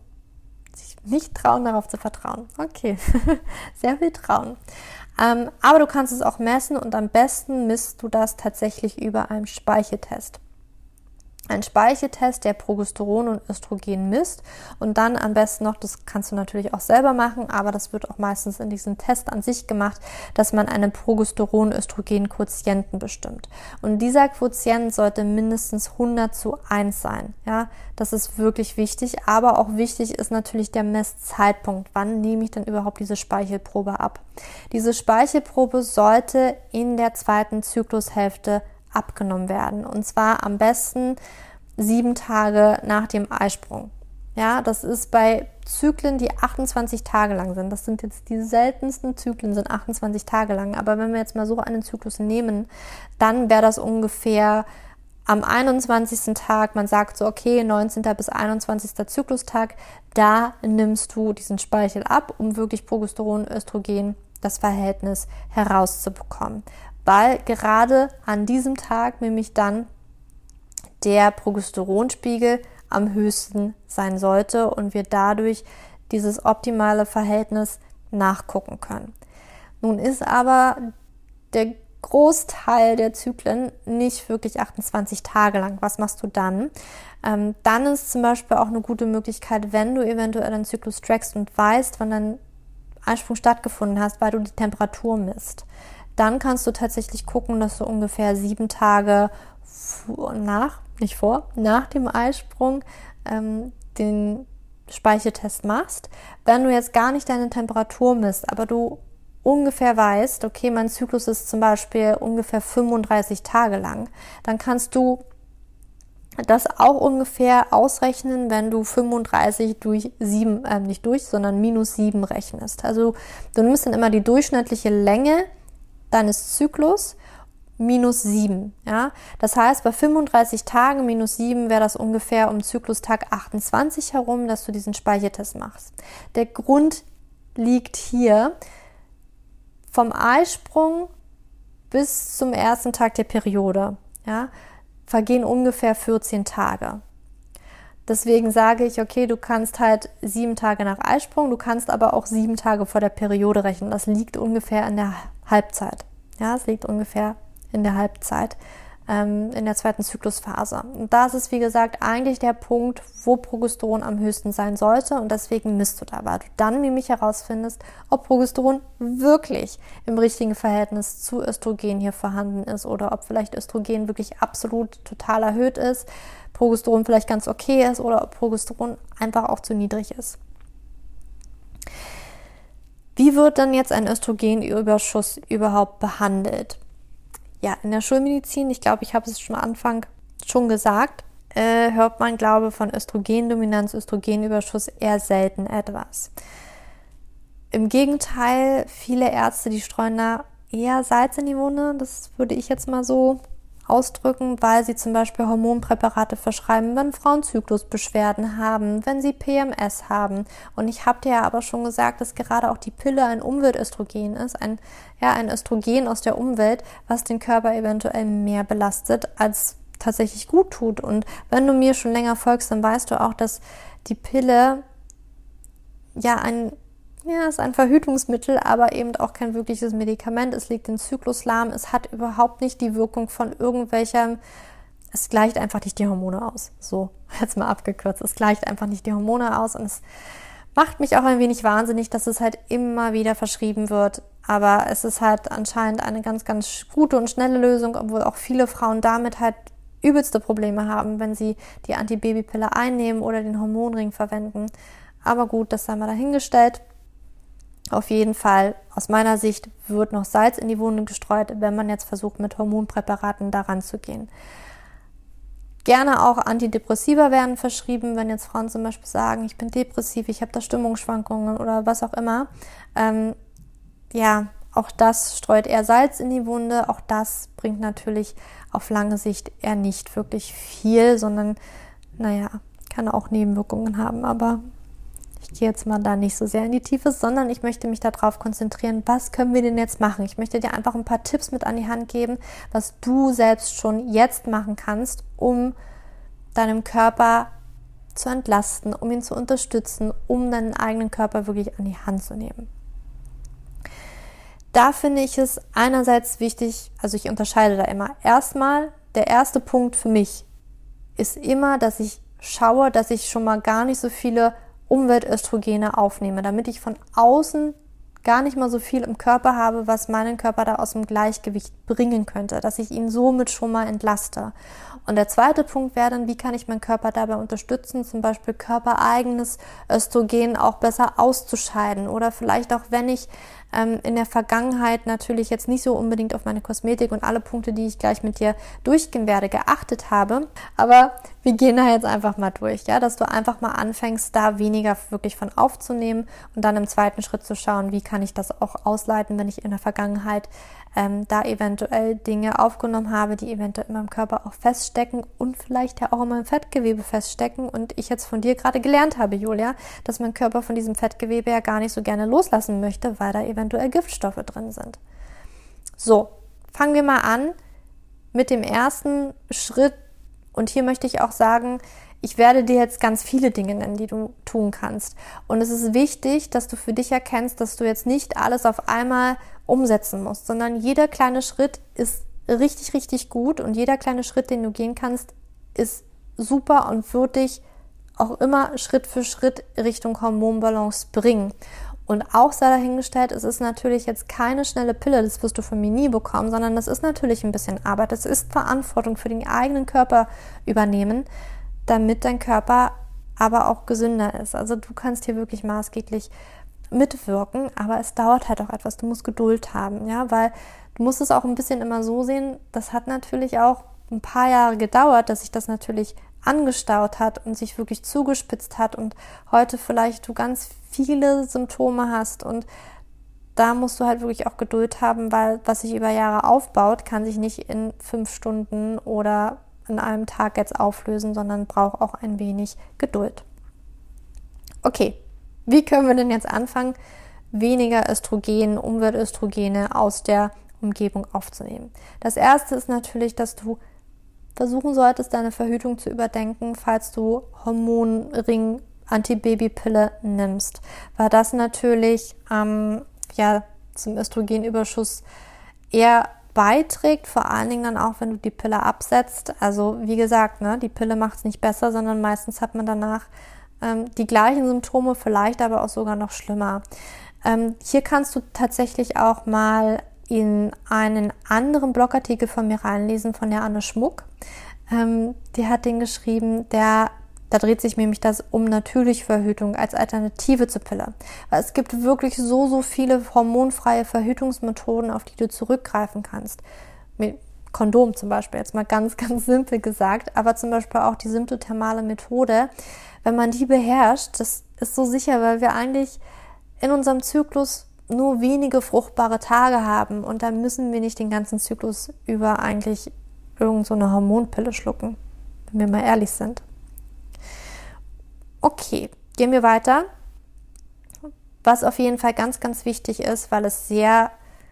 Okay, sehr viel trauen. Aber du kannst es auch messen und am besten misst du das tatsächlich über einen Speicheltest. Ein Speicheltest, der Progesteron und Östrogen misst und dann am besten noch, das kannst du natürlich auch selber machen, aber das wird auch meistens in diesem Test an sich gemacht, dass man einen Progesteron-Östrogen-Quotienten bestimmt. Und dieser Quotient sollte mindestens 100:1 sein. Ja, das ist wirklich wichtig, aber auch wichtig ist natürlich der Messzeitpunkt. Wann nehme ich denn überhaupt diese Speichelprobe ab? Diese Speichelprobe sollte in der zweiten Zyklushälfte abgenommen werden. Und zwar am besten 7 Tage nach dem Eisprung. Ja, das ist bei Zyklen, die 28 Tage lang sind. Das sind jetzt die seltensten Zyklen, sind 28 Tage lang. Aber wenn wir jetzt mal so einen Zyklus nehmen, dann wäre das ungefähr am 21. Tag, man sagt so, okay, 19. bis 21. Zyklustag, da nimmst du diesen Speichel ab, um wirklich Progesteron, Östrogen, das Verhältnis herauszubekommen. Weil gerade an diesem Tag nämlich dann der Progesteronspiegel am höchsten sein sollte und wir dadurch dieses optimale Verhältnis nachgucken können. Nun ist aber der Großteil der Zyklen nicht wirklich 28 Tage lang. Was machst du dann? Dann ist zum Beispiel auch eine gute Möglichkeit, wenn du eventuell einen Zyklus trackst und weißt, wann dein Eisprung stattgefunden hast, weil du die Temperatur misst. Dann kannst du tatsächlich gucken, dass du ungefähr 7 Tage nach dem Eisprung den Speicheltest machst. Wenn du jetzt gar nicht deine Temperatur misst, aber du ungefähr weißt, okay, mein Zyklus ist zum Beispiel ungefähr 35 Tage lang, dann kannst du das auch ungefähr ausrechnen, wenn du 35 durch 7, sondern minus 7 rechnest. Also du nimmst dann immer die durchschnittliche Länge deines Zyklus minus 7. Ja? Das heißt, bei 35 Tagen minus 7 wäre das ungefähr um Zyklustag 28 herum, dass du diesen Speicheltest machst. Der Grund liegt hier vom Eisprung bis zum ersten Tag der Periode. Ja? Vergehen ungefähr 14 Tage. Deswegen sage ich, okay, du kannst halt 7 Tage nach Eisprung, du kannst aber auch 7 Tage vor der Periode rechnen. Das liegt ungefähr in der Halbzeit. Ja, es liegt ungefähr in der Halbzeit, in der zweiten Zyklusphase. Und das ist, wie gesagt, eigentlich der Punkt, wo Progesteron am höchsten sein sollte und deswegen misst du da, weil du dann nämlich herausfindest, ob Progesteron wirklich im richtigen Verhältnis zu Östrogen hier vorhanden ist oder ob vielleicht Östrogen wirklich absolut total erhöht ist, Progesteron vielleicht ganz okay ist oder ob Progesteron einfach auch zu niedrig ist. Wie wird dann jetzt ein Östrogenüberschuss überhaupt behandelt? Ja, in der Schulmedizin, ich glaube, ich habe es schon am Anfang schon gesagt, hört man, glaube ich, von Östrogendominanz, Östrogenüberschuss eher selten etwas. Im Gegenteil, viele Ärzte, die streuen da eher Salz in die Wunde, das würde ich jetzt mal so ausdrücken, weil sie zum Beispiel Hormonpräparate verschreiben, wenn Frauen Zyklusbeschwerden haben, wenn sie PMS haben. Und ich habe dir ja aber schon gesagt, dass gerade auch die Pille ein Umweltöstrogen ist, ein Östrogen aus der Umwelt, was den Körper eventuell mehr belastet, als tatsächlich gut tut. Und wenn du mir schon länger folgst, dann weißt du auch, dass die Pille ist ein Verhütungsmittel, aber eben auch kein wirkliches Medikament. Es legt den Zyklus lahm. Es hat überhaupt nicht die Wirkung von irgendwelchem, es gleicht einfach nicht die Hormone aus. So, jetzt mal abgekürzt. Es gleicht einfach nicht die Hormone aus und es macht mich auch ein wenig wahnsinnig, dass es halt immer wieder verschrieben wird. Aber es ist halt anscheinend eine ganz, ganz gute und schnelle Lösung, obwohl auch viele Frauen damit halt übelste Probleme haben, wenn sie die Antibabypille einnehmen oder den Hormonring verwenden. Aber gut, das sei mal dahingestellt. Auf jeden Fall, aus meiner Sicht, wird noch Salz in die Wunde gestreut, wenn man jetzt versucht, mit Hormonpräparaten daran zu gehen. Gerne auch Antidepressiva werden verschrieben, wenn jetzt Frauen zum Beispiel sagen, ich bin depressiv, ich habe da Stimmungsschwankungen oder was auch immer. Auch das streut eher Salz in die Wunde. Auch das bringt natürlich auf lange Sicht eher nicht wirklich viel, sondern, kann auch Nebenwirkungen haben. Aber ich gehe jetzt mal da nicht so sehr in die Tiefe, sondern ich möchte mich darauf konzentrieren, was können wir denn jetzt machen? Ich möchte dir einfach ein paar Tipps mit an die Hand geben, was du selbst schon jetzt machen kannst, um deinem Körper zu entlasten, um ihn zu unterstützen, um deinen eigenen Körper wirklich an die Hand zu nehmen. Da finde ich es einerseits wichtig, also ich unterscheide da immer. Erstmal, der erste Punkt für mich ist immer, dass ich schaue, dass ich schon mal gar nicht so viele Umweltöstrogene aufnehme, damit ich von außen gar nicht mal so viel im Körper habe, was meinen Körper da aus dem Gleichgewicht bringen könnte, dass ich ihn somit schon mal entlaste. Und der zweite Punkt wäre dann, wie kann ich meinen Körper dabei unterstützen, zum Beispiel körpereigenes Östrogen auch besser auszuscheiden oder vielleicht auch, wenn ich in der Vergangenheit natürlich jetzt nicht so unbedingt auf meine Kosmetik und alle Punkte, die ich gleich mit dir durchgehen werde, geachtet habe. Aber wir gehen da jetzt einfach mal durch, ja, dass du einfach mal anfängst, da weniger wirklich von aufzunehmen und dann im zweiten Schritt zu schauen, wie kann ich das auch ausleiten, wenn ich in der Vergangenheit da eventuell Dinge aufgenommen habe, die eventuell in meinem Körper auch feststecken und vielleicht ja auch in meinem Fettgewebe feststecken und ich jetzt von dir gerade gelernt habe, Julia, dass mein Körper von diesem Fettgewebe ja gar nicht so gerne loslassen möchte, weil da eventuell Giftstoffe drin sind. So, fangen wir mal an mit dem ersten Schritt und hier möchte ich auch sagen, ich werde dir jetzt ganz viele Dinge nennen, die du tun kannst. Und es ist wichtig, dass du für dich erkennst, dass du jetzt nicht alles auf einmal umsetzen musst, sondern jeder kleine Schritt ist richtig, richtig gut und jeder kleine Schritt, den du gehen kannst, ist super und wird dich auch immer Schritt für Schritt Richtung Hormonbalance bringen. Und auch sei dahingestellt, es ist natürlich jetzt keine schnelle Pille, das wirst du von mir nie bekommen, sondern das ist natürlich ein bisschen Arbeit. Das ist Verantwortung für den eigenen Körper übernehmen, damit dein Körper aber auch gesünder ist. Also du kannst hier wirklich maßgeblich mitwirken, aber es dauert halt auch etwas. Du musst Geduld haben, ja, weil du musst es auch ein bisschen immer so sehen, das hat natürlich auch ein paar Jahre gedauert, dass sich das natürlich angestaut hat und sich wirklich zugespitzt hat und heute vielleicht du ganz viele Symptome hast und da musst du halt wirklich auch Geduld haben, weil was sich über Jahre aufbaut, kann sich nicht in 5 Stunden oder an einem Tag jetzt auflösen, sondern braucht auch ein wenig Geduld. Okay, wie können wir denn jetzt anfangen, weniger Östrogen, Umweltöstrogene aus der Umgebung aufzunehmen? Das erste ist natürlich, dass du versuchen solltest, deine Verhütung zu überdenken, falls du Hormonring, Antibabypille nimmst, weil das natürlich zum Östrogenüberschuss eher beiträgt, vor allen Dingen dann auch, wenn du die Pille absetzt. Also wie gesagt, die Pille macht es nicht besser, sondern meistens hat man danach die gleichen Symptome, vielleicht aber auch sogar noch schlimmer. Hier kannst du tatsächlich auch mal in einen anderen Blogartikel von mir reinlesen, von der Anne Schmuck. Die hat den geschrieben, da dreht sich nämlich das um natürliche Verhütung als Alternative zur Pille. Weil es gibt wirklich so viele hormonfreie Verhütungsmethoden, auf die du zurückgreifen kannst. Mit Kondom zum Beispiel, jetzt mal ganz, ganz simpel gesagt, aber zum Beispiel auch die symptothermale Methode. Wenn man die beherrscht, das ist so sicher, weil wir eigentlich in unserem Zyklus nur wenige fruchtbare Tage haben und dann müssen wir nicht den ganzen Zyklus über eigentlich irgend so eine Hormonpille schlucken, wenn wir mal ehrlich sind. Okay, gehen wir weiter. Was auf jeden Fall ganz, ganz wichtig ist, weil es sehr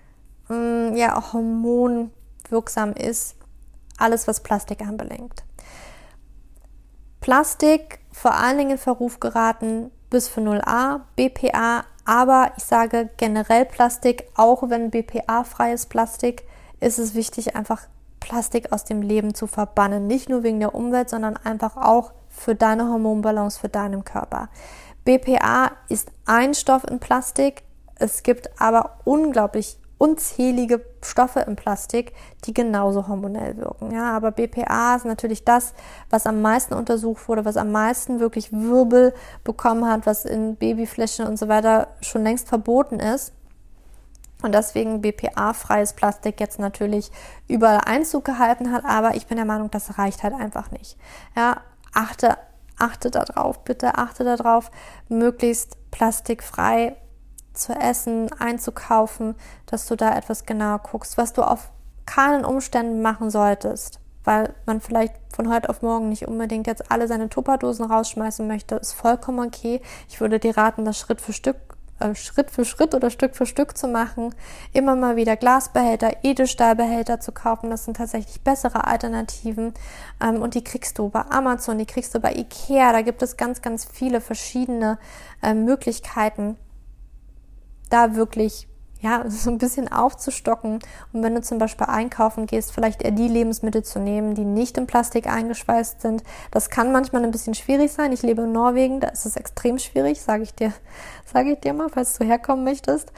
hormonwirksam ist, alles was Plastik anbelangt. Plastik vor allen Dingen in Verruf geraten, Bisphenol-A, BPA, aber ich sage generell Plastik, auch wenn BPA-freies Plastik, ist es wichtig, einfach Plastik aus dem Leben zu verbannen. Nicht nur wegen der Umwelt, sondern einfach auch für deine Hormonbalance, für deinen Körper. BPA ist ein Stoff in Plastik. Es gibt aber unglaublich unzählige Stoffe im Plastik, die genauso hormonell wirken. Ja, aber BPA ist natürlich das, was am meisten untersucht wurde, was am meisten wirklich Wirbel bekommen hat, was in Babyfläschchen und so weiter schon längst verboten ist. Und deswegen BPA-freies Plastik jetzt natürlich überall Einzug gehalten hat. Aber ich bin der Meinung, das reicht halt einfach nicht. Ja, achte darauf, bitte achte darauf, möglichst plastikfrei zu essen, einzukaufen, dass du da etwas genauer guckst, was du auf keinen Umständen machen solltest, weil man vielleicht von heute auf morgen nicht unbedingt jetzt alle seine Tupperdosen rausschmeißen möchte, ist vollkommen okay. Ich würde dir raten, das Schritt für Schritt oder Stück für Stück zu machen, immer mal wieder Glasbehälter, Edelstahlbehälter zu kaufen, das sind tatsächlich bessere Alternativen und die kriegst du bei Amazon, die kriegst du bei Ikea, da gibt es ganz, ganz viele verschiedene Möglichkeiten, da wirklich so ein bisschen aufzustocken und wenn du zum Beispiel einkaufen gehst, vielleicht eher die Lebensmittel zu nehmen, die nicht in Plastik eingeschweißt sind. Das kann manchmal ein bisschen schwierig sein. Ich lebe in Norwegen, da ist es extrem schwierig, sage ich dir mal, falls du herkommen möchtest.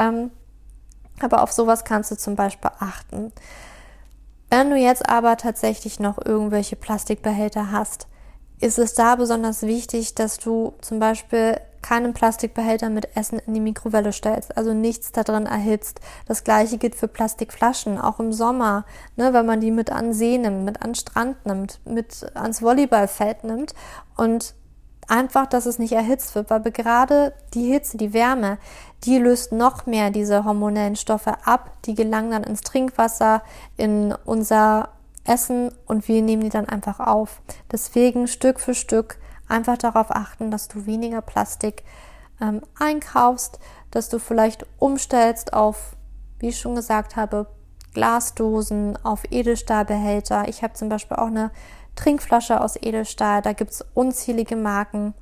Aber auf sowas kannst du zum Beispiel achten. Wenn du jetzt aber tatsächlich noch irgendwelche Plastikbehälter hast, ist es da besonders wichtig, dass du zum Beispiel keinen Plastikbehälter mit Essen in die Mikrowelle stellst, also nichts da drin erhitzt. Das gleiche gilt für Plastikflaschen, auch im Sommer, wenn man die mit an den See nimmt, mit an den Strand nimmt, mit ans Volleyballfeld nimmt und einfach, dass es nicht erhitzt wird, weil gerade die Hitze, die Wärme, die löst noch mehr diese hormonellen Stoffe ab, die gelangen dann ins Trinkwasser, in unser Essen und wir nehmen die dann einfach auf. Deswegen Stück für Stück einfach darauf achten, dass du weniger Plastik einkaufst, dass du vielleicht umstellst auf, wie ich schon gesagt habe, Glasdosen, auf Edelstahlbehälter. Ich habe zum Beispiel auch eine Trinkflasche aus Edelstahl, da gibt es unzählige Marken.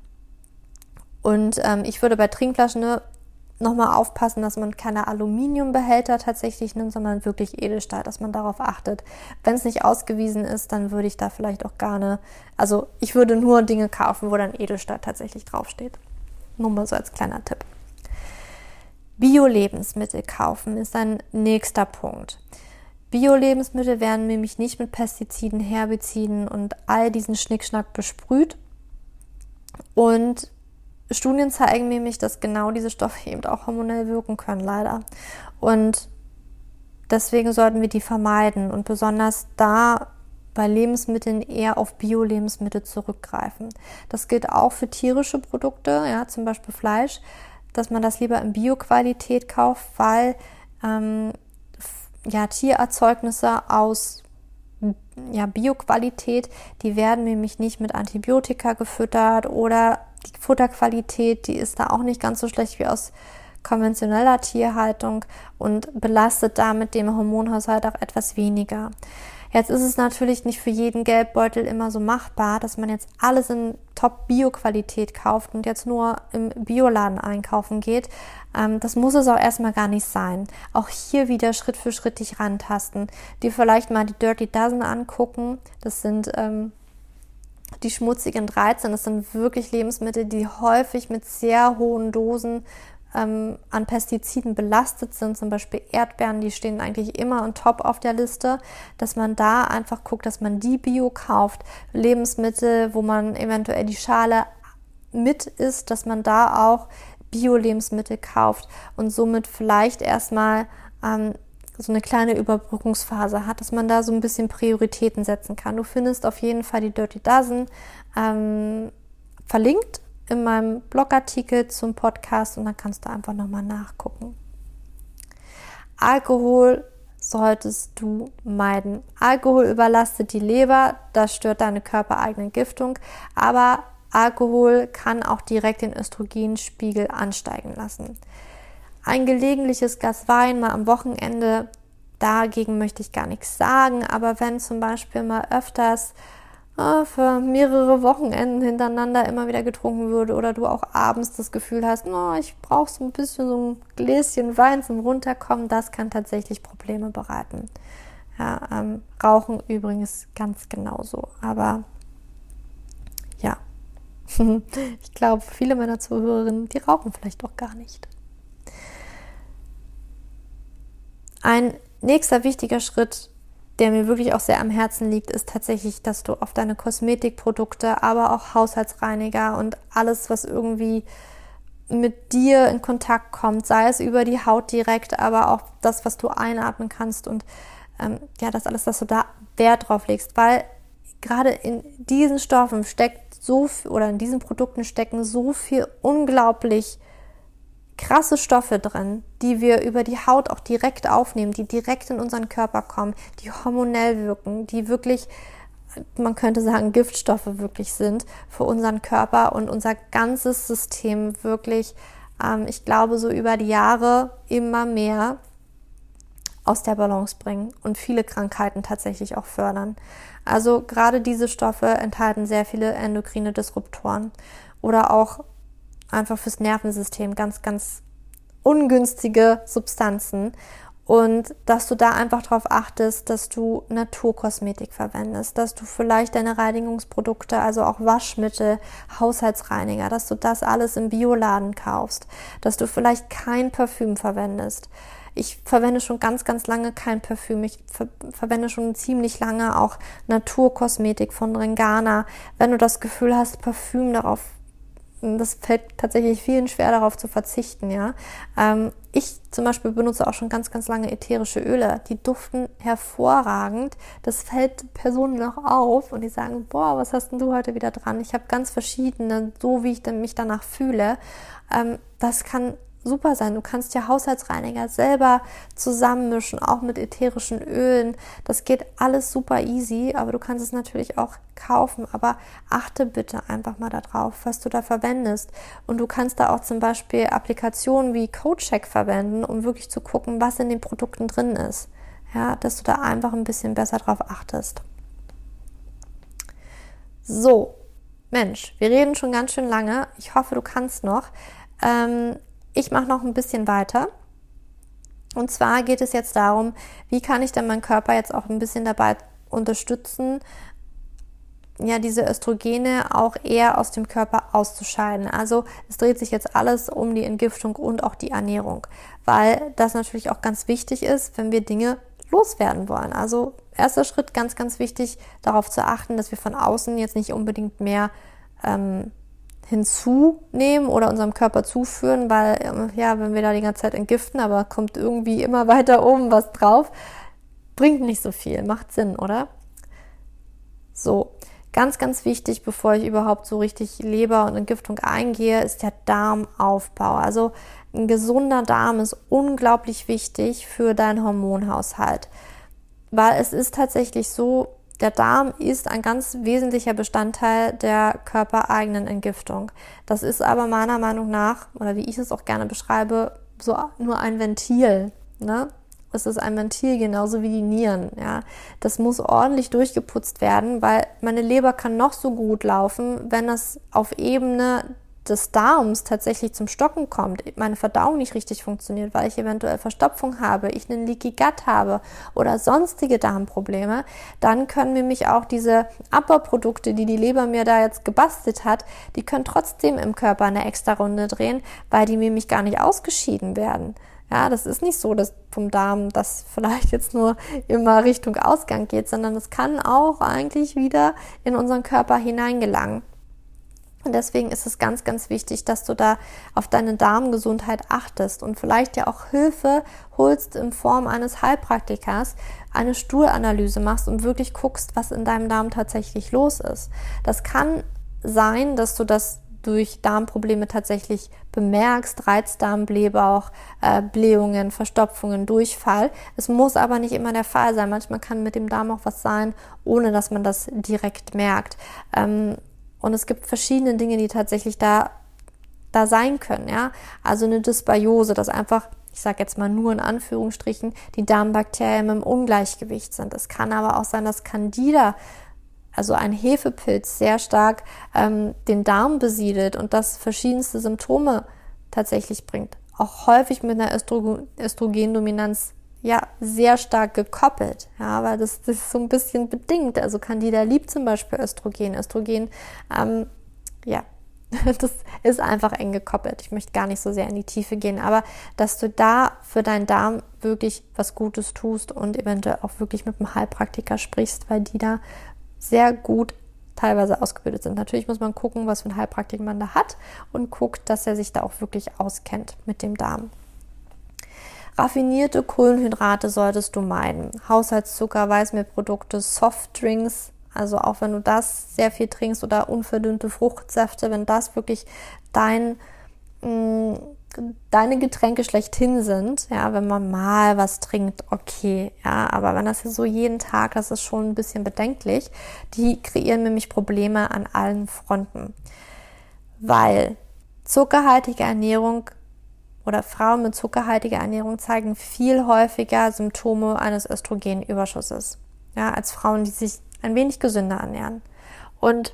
Und ich würde bei Trinkflaschen nochmal aufpassen, dass man keine Aluminiumbehälter tatsächlich nimmt, sondern wirklich Edelstahl, dass man darauf achtet. Wenn es nicht ausgewiesen ist, dann würde ich da vielleicht auch ich würde nur Dinge kaufen, wo dann Edelstahl tatsächlich draufsteht. Nur mal so als kleiner Tipp. Bio-Lebensmittel kaufen ist ein nächster Punkt. Bio-Lebensmittel werden nämlich nicht mit Pestiziden, Herbiziden und all diesen Schnickschnack besprüht und Studien zeigen nämlich, dass genau diese Stoffe eben auch hormonell wirken können, leider. Und deswegen sollten wir die vermeiden und besonders da bei Lebensmitteln eher auf Bio-Lebensmittel zurückgreifen. Das gilt auch für tierische Produkte, zum Beispiel Fleisch, dass man das lieber in Bio-Qualität kauft, weil Tiererzeugnisse aus Bio-Qualität, die werden nämlich nicht mit Antibiotika gefüttert oder die Futterqualität, die ist da auch nicht ganz so schlecht wie aus konventioneller Tierhaltung und belastet damit den Hormonhaushalt auch etwas weniger. Jetzt ist es natürlich nicht für jeden Geldbeutel immer so machbar, dass man jetzt alles in Top-Bio-Qualität kauft und jetzt nur im Bioladen einkaufen geht. Das muss es auch erstmal gar nicht sein. Auch hier wieder Schritt für Schritt dich rantasten. Dir vielleicht mal die Dirty Dozen angucken. Das sind die schmutzigen 13, das sind wirklich Lebensmittel, die häufig mit sehr hohen Dosen an Pestiziden belastet sind, zum Beispiel Erdbeeren, die stehen eigentlich immer on top auf der Liste, dass man da einfach guckt, dass man die Bio kauft, Lebensmittel, wo man eventuell die Schale mit isst, dass man da auch Bio-Lebensmittel kauft und somit vielleicht erstmal so eine kleine Überbrückungsphase hat, dass man da so ein bisschen Prioritäten setzen kann. Du findest auf jeden Fall die Dirty Dozen verlinkt in meinem Blogartikel zum Podcast und dann kannst du einfach nochmal nachgucken. Alkohol solltest du meiden. Alkohol überlastet die Leber, das stört deine körpereigene Entgiftung, aber Alkohol kann auch direkt den Östrogenspiegel ansteigen lassen. Ein gelegentliches Glas Wein mal am Wochenende, dagegen möchte ich gar nichts sagen, aber wenn zum Beispiel mal öfters für mehrere Wochenenden hintereinander immer wieder getrunken würde oder du auch abends das Gefühl hast, ich brauche so ein bisschen so ein Gläschen Wein zum Runterkommen, das kann tatsächlich Probleme bereiten. Rauchen übrigens ganz genauso, aber ja, ich glaube, viele meiner Zuhörerinnen, die rauchen vielleicht auch gar nicht. Ein nächster wichtiger Schritt, der mir wirklich auch sehr am Herzen liegt, ist tatsächlich, dass du auf deine Kosmetikprodukte, aber auch Haushaltsreiniger und alles, was irgendwie mit dir in Kontakt kommt, sei es über die Haut direkt, aber auch das, was du einatmen kannst und das alles, dass du da Wert drauf legst, weil gerade in diesen Stoffen steckt so viel, oder in diesen Produkten stecken so viel unglaublich krasse Stoffe drin, die wir über die Haut auch direkt aufnehmen, die direkt in unseren Körper kommen, die hormonell wirken, die wirklich, man könnte sagen, Giftstoffe wirklich sind für unseren Körper und unser ganzes System wirklich, ich glaube, so über die Jahre immer mehr aus der Balance bringen und viele Krankheiten tatsächlich auch fördern. Also gerade diese Stoffe enthalten sehr viele endokrine Disruptoren oder auch einfach fürs Nervensystem ganz, ganz ungünstige Substanzen. Und dass du da einfach darauf achtest, dass du Naturkosmetik verwendest, dass du vielleicht deine Reinigungsprodukte, also auch Waschmittel, Haushaltsreiniger, dass du das alles im Bioladen kaufst, dass du vielleicht kein Parfüm verwendest. Ich verwende schon ganz, ganz lange kein Parfüm. Ich verwende schon ziemlich lange auch Naturkosmetik von Ringana. Wenn du das Gefühl hast, Parfüm darauf, das fällt tatsächlich vielen schwer, darauf zu verzichten, ja. Ich zum Beispiel benutze auch schon ganz, ganz lange ätherische Öle. Die duften hervorragend. Das fällt Personen noch auf und die sagen, boah, was hast denn du heute wieder dran? Ich habe ganz verschiedene, so wie ich mich danach fühle. Das kann super sein. Du kannst ja Haushaltsreiniger selber zusammenmischen, auch mit ätherischen Ölen. Das geht alles super easy, aber du kannst es natürlich auch kaufen. Aber achte bitte einfach mal darauf, was du da verwendest. Und du kannst da auch zum Beispiel Applikationen wie CodeCheck verwenden, um wirklich zu gucken, was in den Produkten drin ist. Ja, dass du da einfach ein bisschen besser drauf achtest. So, Mensch, wir reden schon ganz schön lange. Ich hoffe, du kannst noch. Ich mache noch ein bisschen weiter. Und zwar geht es jetzt darum, wie kann ich denn meinen Körper jetzt auch ein bisschen dabei unterstützen, ja, diese Östrogene auch eher aus dem Körper auszuscheiden. Also es dreht sich jetzt alles um die Entgiftung und auch die Ernährung, weil das natürlich auch ganz wichtig ist, wenn wir Dinge loswerden wollen. Also erster Schritt, ganz, ganz wichtig, darauf zu achten, dass wir von außen jetzt nicht unbedingt mehr hinzunehmen oder unserem Körper zuführen, weil, ja, wenn wir da die ganze Zeit entgiften, aber kommt irgendwie immer weiter oben was drauf, bringt nicht so viel, macht Sinn, oder? So, ganz, ganz wichtig, bevor ich überhaupt so richtig Leber- und Entgiftung eingehe, ist der Darmaufbau. Also ein gesunder Darm ist unglaublich wichtig für deinen Hormonhaushalt, weil es ist tatsächlich so, der Darm ist ein ganz wesentlicher Bestandteil der körpereigenen Entgiftung. Das ist aber meiner Meinung nach, oder wie ich es auch gerne beschreibe, so nur ein Ventil, ne? Es ist ein Ventil, genauso wie die Nieren, ja. Das muss ordentlich durchgeputzt werden, weil meine Leber kann noch so gut laufen, wenn das auf Ebene des Darms tatsächlich zum Stocken kommt, meine Verdauung nicht richtig funktioniert, weil ich eventuell Verstopfung habe, ich einen Leaky Gut habe oder sonstige Darmprobleme, dann können mir mich auch diese Abbauprodukte, die die Leber mir da jetzt gebastelt hat, die können trotzdem im Körper eine extra Runde drehen, weil die nämlich gar nicht ausgeschieden werden. Ja, das ist nicht so, dass vom Darm das vielleicht jetzt nur immer Richtung Ausgang geht, sondern es kann auch eigentlich wieder in unseren Körper hineingelangen. Und deswegen ist es ganz, ganz wichtig, dass du da auf deine Darmgesundheit achtest und vielleicht ja auch Hilfe holst in Form eines Heilpraktikers, eine Stuhlanalyse machst und wirklich guckst, was in deinem Darm tatsächlich los ist. Das kann sein, dass du das durch Darmprobleme tatsächlich bemerkst, Reizdarm, Blähbauch, Blähungen, Verstopfungen, Durchfall. Es muss aber nicht immer der Fall sein. Manchmal kann mit dem Darm auch was sein, ohne dass man das direkt merkt. Und es gibt verschiedene Dinge, die tatsächlich da sein können, ja. Also eine Dysbiose, dass einfach, ich sage jetzt mal nur in Anführungsstrichen, die Darmbakterien im Ungleichgewicht sind. Es kann aber auch sein, dass Candida, also ein Hefepilz, sehr stark den Darm besiedelt und das verschiedenste Symptome tatsächlich bringt. Auch häufig mit einer Östrogendominanz ja sehr stark gekoppelt, ja, weil das ist so ein bisschen bedingt. Also Candida liebt zum Beispiel Östrogen. Östrogen, Das ist einfach eng gekoppelt. Ich möchte gar nicht so sehr in die Tiefe gehen, aber dass du da für deinen Darm wirklich was Gutes tust und eventuell auch wirklich mit einem Heilpraktiker sprichst, weil die da sehr gut teilweise ausgebildet sind. Natürlich muss man gucken, was für ein Heilpraktiker man da hat und guckt, dass er sich da auch wirklich auskennt mit dem Darm. Raffinierte Kohlenhydrate solltest du meiden. Haushaltszucker, Weißmehlprodukte, Softdrinks, also auch wenn du das sehr viel trinkst oder unverdünnte Fruchtsäfte, wenn das wirklich deine Getränke schlechthin sind, ja, wenn man mal was trinkt, okay, ja, aber wenn das so jeden Tag, das ist schon ein bisschen bedenklich. Die kreieren nämlich Probleme an allen Fronten, weil zuckerhaltige Ernährung oder Frauen mit zuckerhaltiger Ernährung zeigen viel häufiger Symptome eines Östrogenüberschusses, ja, als Frauen, die sich ein wenig gesünder ernähren. Und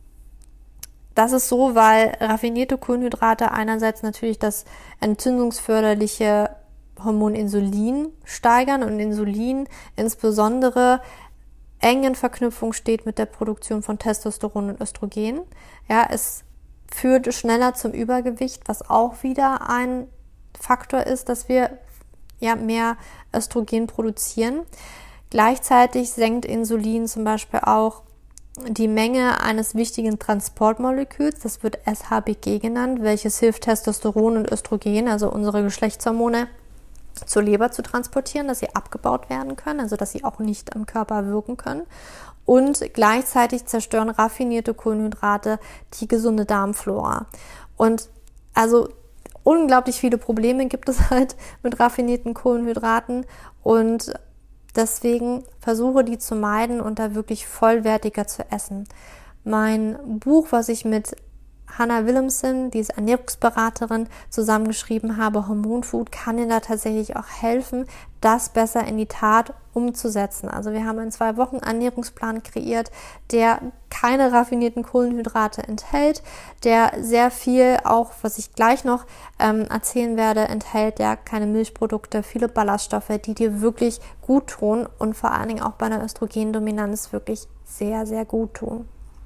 das ist so, weil raffinierte Kohlenhydrate einerseits natürlich das entzündungsförderliche Hormon Insulin steigern und Insulin insbesondere eng in Verknüpfung steht mit der Produktion von Testosteron und Östrogen. Ja, es führt schneller zum Übergewicht, was auch wieder ein Faktor ist, dass wir ja mehr Östrogen produzieren. Gleichzeitig senkt Insulin zum Beispiel auch die Menge eines wichtigen Transportmoleküls, das wird SHBG genannt, welches hilft, Testosteron und Östrogen, also unsere Geschlechtshormone, zur Leber zu transportieren, dass sie abgebaut werden können, also dass sie auch nicht am Körper wirken können. Und gleichzeitig zerstören raffinierte Kohlenhydrate die gesunde Darmflora. Und also unglaublich viele Probleme gibt es halt mit raffinierten Kohlenhydraten und deswegen versuche die zu meiden und da wirklich vollwertiger zu essen. Mein Buch, was ich mit Hannah Willemsen, die ist Ernährungsberaterin, zusammengeschrieben habe, Hormonfood, kann dir da tatsächlich auch helfen, das besser in die Tat umzusetzen. Also wir haben einen 2 Wochen Ernährungsplan kreiert, der keine raffinierten Kohlenhydrate enthält, der sehr viel auch, was ich gleich noch erzählen werde, enthält, der keine Milchprodukte, viele Ballaststoffe, die dir wirklich gut tun und vor allen Dingen auch bei einer Östrogendominanz wirklich sehr, sehr gut tun.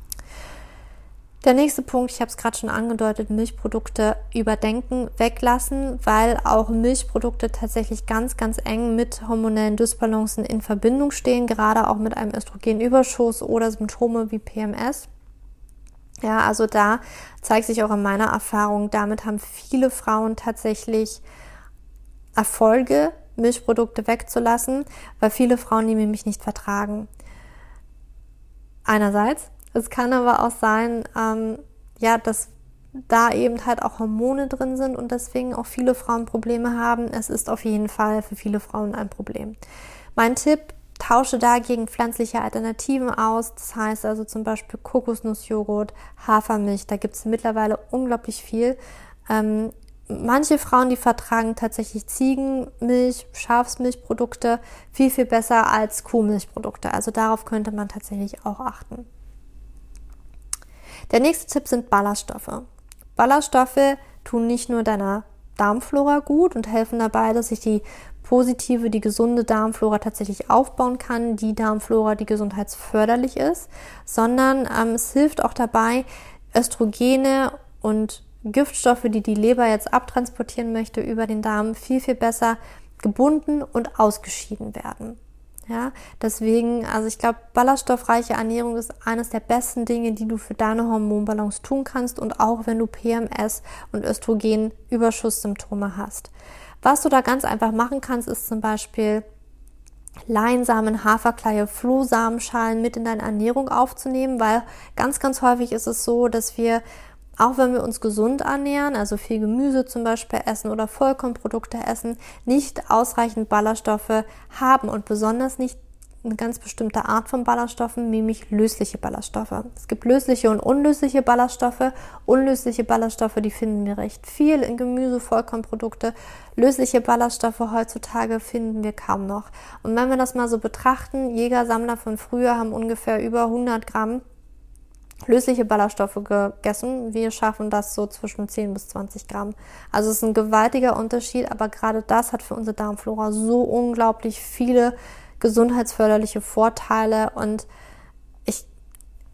Der nächste Punkt, ich habe es gerade schon angedeutet, Milchprodukte überdenken, weglassen, weil auch Milchprodukte tatsächlich ganz, ganz eng mit hormonellen Dysbalancen in Verbindung stehen, gerade auch mit einem Östrogenüberschuss oder Symptome wie PMS. Ja, also da zeigt sich auch in meiner Erfahrung, damit haben viele Frauen tatsächlich Erfolge, Milchprodukte wegzulassen, weil viele Frauen die nämlich nicht vertragen. Einerseits. Es kann aber auch sein, dass da eben halt auch Hormone drin sind und deswegen auch viele Frauen Probleme haben. Es ist auf jeden Fall für viele Frauen ein Problem. Mein Tipp, tausche dagegen pflanzliche Alternativen aus. Das heißt also zum Beispiel Kokosnussjoghurt, Hafermilch. Da gibt es mittlerweile unglaublich viel. Manche Frauen, die vertragen tatsächlich Ziegenmilch, Schafsmilchprodukte viel, viel besser als Kuhmilchprodukte. Also darauf könnte man tatsächlich auch achten. Der nächste Tipp sind Ballaststoffe. Ballaststoffe tun nicht nur deiner Darmflora gut und helfen dabei, dass sich die gesunde Darmflora tatsächlich aufbauen kann, die Darmflora, die gesundheitsförderlich ist, sondern es hilft auch dabei, Östrogene und Giftstoffe, die die Leber jetzt abtransportieren möchte, über den Darm viel, viel besser gebunden und ausgeschieden werden. Ja, deswegen, also ich glaube, ballaststoffreiche Ernährung ist eines der besten Dinge, die du für deine Hormonbalance tun kannst und auch wenn du PMS und Östrogenüberschusssymptome hast. Was du da ganz einfach machen kannst, ist zum Beispiel Leinsamen, Haferkleie, Flohsamenschalen mit in deine Ernährung aufzunehmen, weil ganz, ganz häufig ist es so, dass wir, auch wenn wir uns gesund ernähren, also viel Gemüse zum Beispiel essen oder Vollkornprodukte essen, nicht ausreichend Ballaststoffe haben und besonders nicht eine ganz bestimmte Art von Ballaststoffen, nämlich lösliche Ballaststoffe. Es gibt lösliche und unlösliche Ballaststoffe. Unlösliche Ballaststoffe, die finden wir recht viel in Gemüse, Vollkornprodukte. Lösliche Ballaststoffe heutzutage finden wir kaum noch. Und wenn wir das mal so betrachten, Jäger-Sammler von früher haben ungefähr über 100 Gramm lösliche Ballaststoffe gegessen. Wir schaffen das so zwischen 10 bis 20 Gramm. Also es ist ein gewaltiger Unterschied, aber gerade das hat für unsere Darmflora so unglaublich viele gesundheitsförderliche Vorteile und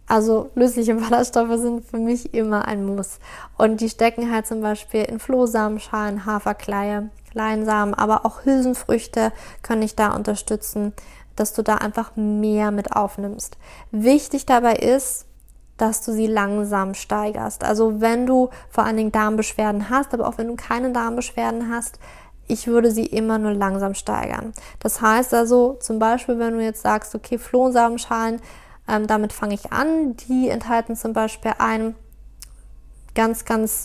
Also lösliche Ballaststoffe sind für mich immer ein Muss. Und die stecken halt zum Beispiel in Flohsamenschalen, Haferkleie, Leinsamen, aber auch Hülsenfrüchte können dich da unterstützen, dass du da einfach mehr mit aufnimmst. Wichtig dabei ist, dass du sie langsam steigerst. Also wenn du vor allen Dingen Darmbeschwerden hast, aber auch wenn du keine Darmbeschwerden hast, ich würde sie immer nur langsam steigern. Das heißt also zum Beispiel, wenn du jetzt sagst, okay, Flohsamenschalen, damit fange ich an. Die enthalten zum Beispiel einen ganz, ganz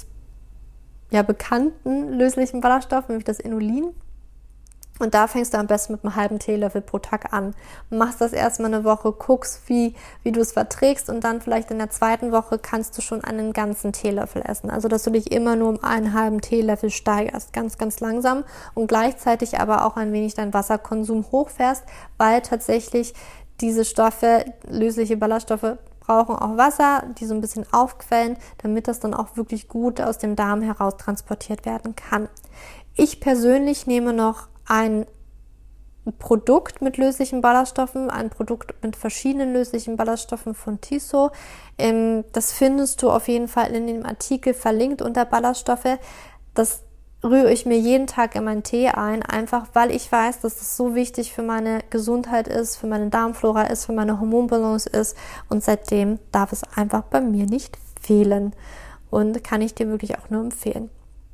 bekannten löslichen Ballaststoff, nämlich das Inulin. Und da fängst du am besten mit einem halben Teelöffel pro Tag an. Machst das erstmal eine Woche, guckst, wie du es verträgst und dann vielleicht in der zweiten Woche kannst du schon einen ganzen Teelöffel essen. Also, dass du dich immer nur um einen halben Teelöffel steigerst. Ganz, ganz langsam und gleichzeitig aber auch ein wenig deinen Wasserkonsum hochfährst, weil tatsächlich diese Stoffe, lösliche Ballaststoffe, brauchen auch Wasser, die so ein bisschen aufquellen, damit das dann auch wirklich gut aus dem Darm heraus transportiert werden kann. Ich persönlich nehme noch ein Produkt mit löslichen Ballaststoffen, ein Produkt mit verschiedenen löslichen Ballaststoffen von Tiso. Das findest du auf jeden Fall in dem Artikel verlinkt unter Ballaststoffe. Das rühre ich mir jeden Tag in meinen Tee ein, einfach weil ich weiß, dass es so wichtig für meine Gesundheit ist, für meine Darmflora ist, für meine Hormonbalance ist und seitdem darf es einfach bei mir nicht fehlen und kann ich dir wirklich auch nur empfehlen.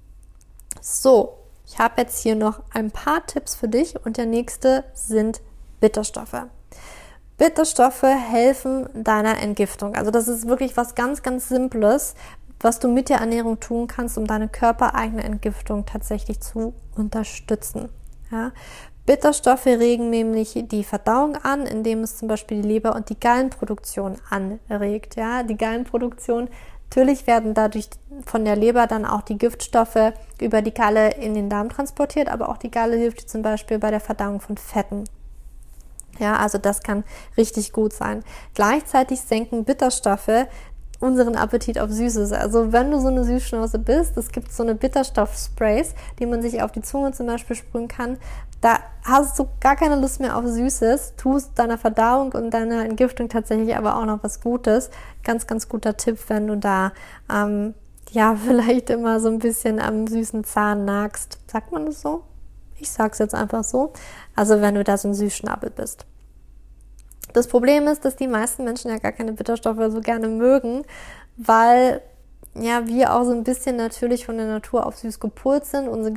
So, ich habe jetzt hier noch ein paar Tipps für dich und der nächste sind Bitterstoffe. Bitterstoffe helfen deiner Entgiftung. Also das ist wirklich was ganz, ganz Simples, was du mit der Ernährung tun kannst, um deine körpereigene Entgiftung tatsächlich zu unterstützen. Ja? Bitterstoffe regen nämlich die Verdauung an, indem es zum Beispiel die Leber- und die Gallenproduktion anregt. Ja? Die Gallenproduktion, natürlich werden dadurch von der Leber dann auch die Giftstoffe über die Galle in den Darm transportiert, aber auch die Galle hilft zum Beispiel bei der Verdauung von Fetten. Ja, also das kann richtig gut sein. Gleichzeitig senken Bitterstoffe unseren Appetit auf Süßes. Also wenn du so eine Süßschnauze bist, es gibt so eine Bitterstoff-Sprays, die man sich auf die Zunge zum Beispiel sprühen kann, da hast du gar keine Lust mehr auf Süßes, tust deiner Verdauung und deiner Entgiftung tatsächlich aber auch noch was Gutes. Ganz, ganz guter Tipp, wenn du da vielleicht immer so ein bisschen am süßen Zahn nagst. Sagt man das so? Ich sag's jetzt einfach so. Also wenn du da so ein Süßschnabel bist. Das Problem ist, dass die meisten Menschen ja gar keine Bitterstoffe so gerne mögen, weil wir auch so ein bisschen natürlich von der Natur auf süß gepolt sind. Unsere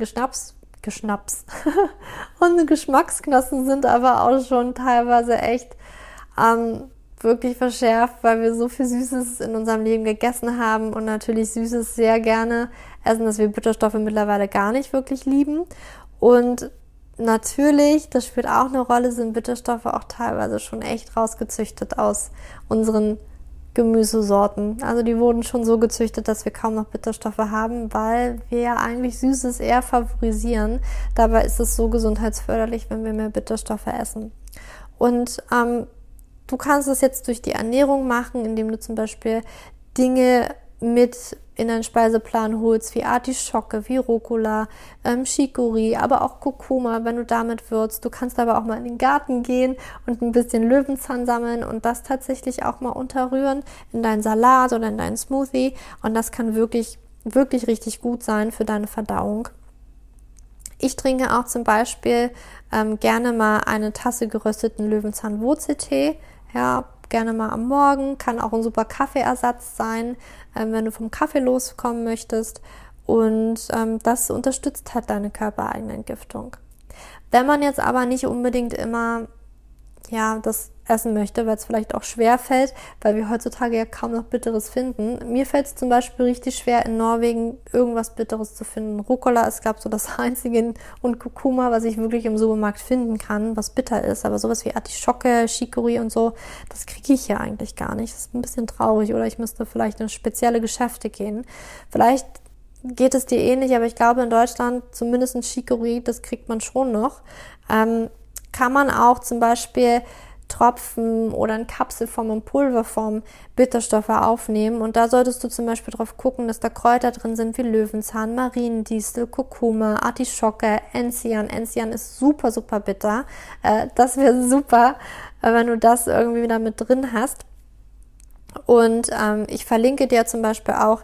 unsere Geschmacksknospen sind aber auch schon teilweise echt wirklich verschärft, weil wir so viel Süßes in unserem Leben gegessen haben und natürlich Süßes sehr gerne essen, dass wir Bitterstoffe mittlerweile gar nicht wirklich lieben. Und natürlich, das spielt auch eine Rolle, sind Bitterstoffe auch teilweise schon echt rausgezüchtet aus unseren Gemüsesorten. Also die wurden schon so gezüchtet, dass wir kaum noch Bitterstoffe haben, weil wir ja eigentlich Süßes eher favorisieren. Dabei ist es so gesundheitsförderlich, wenn wir mehr Bitterstoffe essen. Und du kannst es jetzt durch die Ernährung machen, indem du zum Beispiel Dinge mit in deinen Speiseplan holst, wie Artischocke, wie Rucola, Chicorée, aber auch Kurkuma, wenn du damit würzt. Du kannst aber auch mal in den Garten gehen und ein bisschen Löwenzahn sammeln und das tatsächlich auch mal unterrühren in deinen Salat oder in deinen Smoothie. Und das kann wirklich, wirklich richtig gut sein für deine Verdauung. Ich trinke auch zum Beispiel gerne mal eine Tasse gerösteten Löwenzahn-Wurzeltee. Ja, gerne mal am Morgen, kann auch ein super Kaffeeersatz sein, wenn du vom Kaffee loskommen möchtest und das unterstützt halt deine körpereigene Entgiftung. Wenn man jetzt aber nicht unbedingt immer das essen möchte, weil es vielleicht auch schwer fällt, weil wir heutzutage ja kaum noch Bitteres finden. Mir fällt es zum Beispiel richtig schwer, in Norwegen irgendwas Bitteres zu finden. Rucola ist, glaube ich, so das einzige und Kurkuma, was ich wirklich im Supermarkt finden kann, was bitter ist. Aber sowas wie Artischocke, Chicorée und so, das kriege ich hier eigentlich gar nicht. Das ist ein bisschen traurig. Oder ich müsste vielleicht in spezielle Geschäfte gehen. Vielleicht geht es dir ähnlich, aber ich glaube in Deutschland zumindest ein Chicorée, das kriegt man schon noch. Kann man auch zum Beispiel Tropfen oder in Kapselform und Pulverform Bitterstoffe aufnehmen. Und da solltest du zum Beispiel drauf gucken, dass da Kräuter drin sind wie Löwenzahn, Mariendistel, Kurkuma, Artischocke, Enzian. Enzian ist super, super bitter. Das wäre super, wenn du das irgendwie wieder mit drin hast. Und ich verlinke dir zum Beispiel auch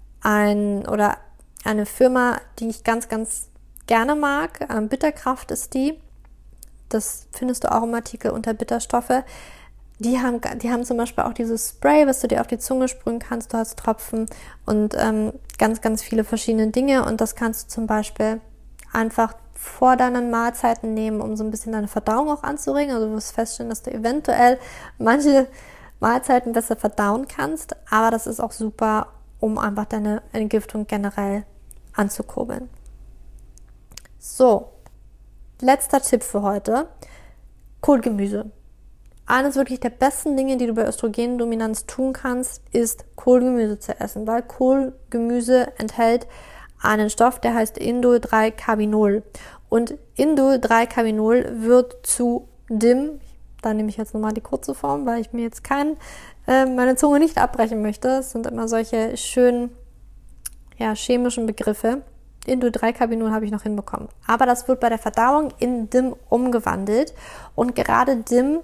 eine Firma, die ich ganz, ganz gerne mag. Bitterkraft ist die. Das findest du auch im Artikel unter Bitterstoffe. Die haben zum Beispiel auch dieses Spray, was du dir auf die Zunge sprühen kannst. Du hast Tropfen und ganz, ganz viele verschiedene Dinge. Und das kannst du zum Beispiel einfach vor deinen Mahlzeiten nehmen, um so ein bisschen deine Verdauung auch anzuregen. Also du wirst feststellen, dass du eventuell manche Mahlzeiten besser verdauen kannst. Aber das ist auch super, um einfach deine Entgiftung generell anzukurbeln. So, letzter Tipp für heute. Kohlgemüse. Eines wirklich der besten Dinge, die du bei Östrogendominanz tun kannst, ist Kohlgemüse zu essen, weil Kohlgemüse enthält einen Stoff, der heißt Indol-3-Carbinol. Und Indol-3-Carbinol wird zu DIM, da nehme ich jetzt nochmal die kurze Form, weil ich mir jetzt meine Zunge nicht abbrechen möchte. Es sind immer solche schönen, chemischen Begriffe. Indol-3-Carbinol habe ich noch hinbekommen. Aber das wird bei der Verdauung in DIM umgewandelt. Und gerade DIM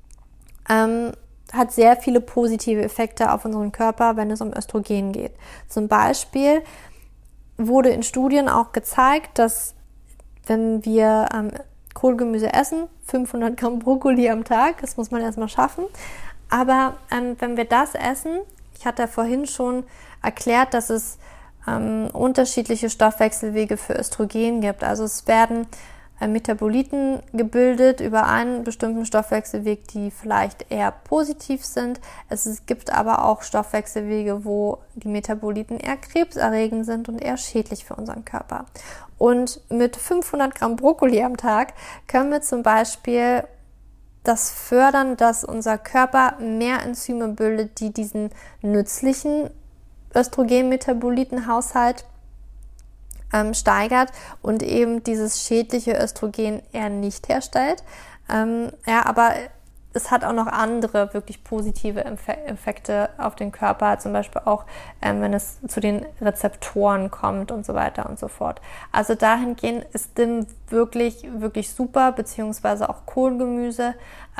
hat sehr viele positive Effekte auf unseren Körper, wenn es um Östrogen geht. Zum Beispiel wurde in Studien auch gezeigt, dass wenn wir Kohlgemüse essen, 500 Gramm Brokkoli am Tag, das muss man erstmal schaffen, aber wenn wir das essen, ich hatte ja vorhin schon erklärt, dass es unterschiedliche Stoffwechselwege für Östrogen gibt. Also es werden Metaboliten gebildet über einen bestimmten Stoffwechselweg, die vielleicht eher positiv sind. Es gibt aber auch Stoffwechselwege, wo die Metaboliten eher krebserregend sind und eher schädlich für unseren Körper. Und mit 500 Gramm Brokkoli am Tag können wir zum Beispiel das fördern, dass unser Körper mehr Enzyme bildet, die diesen nützlichen Östrogen-Metabolitenhaushalt steigert und eben dieses schädliche Östrogen eher nicht herstellt. Aber es hat auch noch andere wirklich positive Effekte auf den Körper, zum Beispiel auch, wenn es zu den Rezeptoren kommt und so weiter und so fort. Also dahingehend ist DIM wirklich, wirklich super, beziehungsweise auch Kohlgemüse.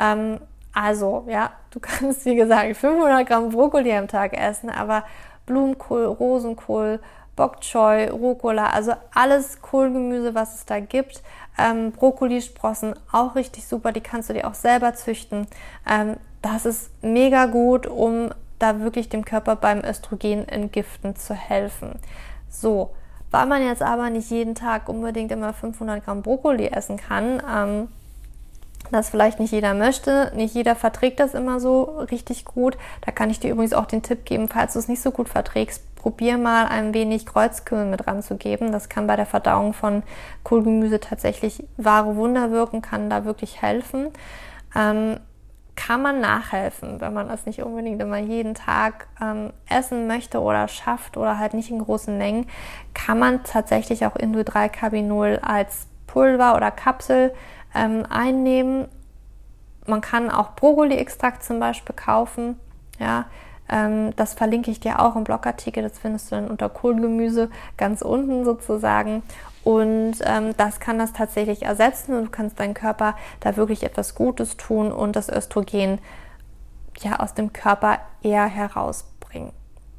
Du kannst, wie gesagt, 500 Gramm Brokkoli am Tag essen, aber Blumenkohl, Rosenkohl, Bok Choy, Rucola, also alles Kohlgemüse, was es da gibt. Brokkolisprossen, auch richtig super, die kannst du dir auch selber züchten. Das ist mega gut, um da wirklich dem Körper beim Östrogen entgiften zu helfen. So, weil man jetzt aber nicht jeden Tag unbedingt immer 500 Gramm Brokkoli essen kann, das vielleicht nicht jeder möchte, nicht jeder verträgt das immer so richtig gut. Da kann ich dir übrigens auch den Tipp geben, falls du es nicht so gut verträgst, probier mal ein wenig Kreuzkümmel mit ranzugeben. Das kann bei der Verdauung von Kohlgemüse tatsächlich wahre Wunder wirken, kann da wirklich helfen. Kann man nachhelfen, wenn man das nicht unbedingt immer jeden Tag essen möchte oder schafft oder halt nicht in großen Mengen, kann man tatsächlich auch Indol-3-Carbinol als Pulver oder Kapsel einnehmen. Man kann auch Brokkoli-Extrakt zum Beispiel kaufen. Ja, das verlinke ich dir auch im Blogartikel. Das findest du dann unter Kohlgemüse ganz unten sozusagen. Und das kann das tatsächlich ersetzen und du kannst deinem Körper da wirklich etwas Gutes tun und das Östrogen aus dem Körper eher herausbringen.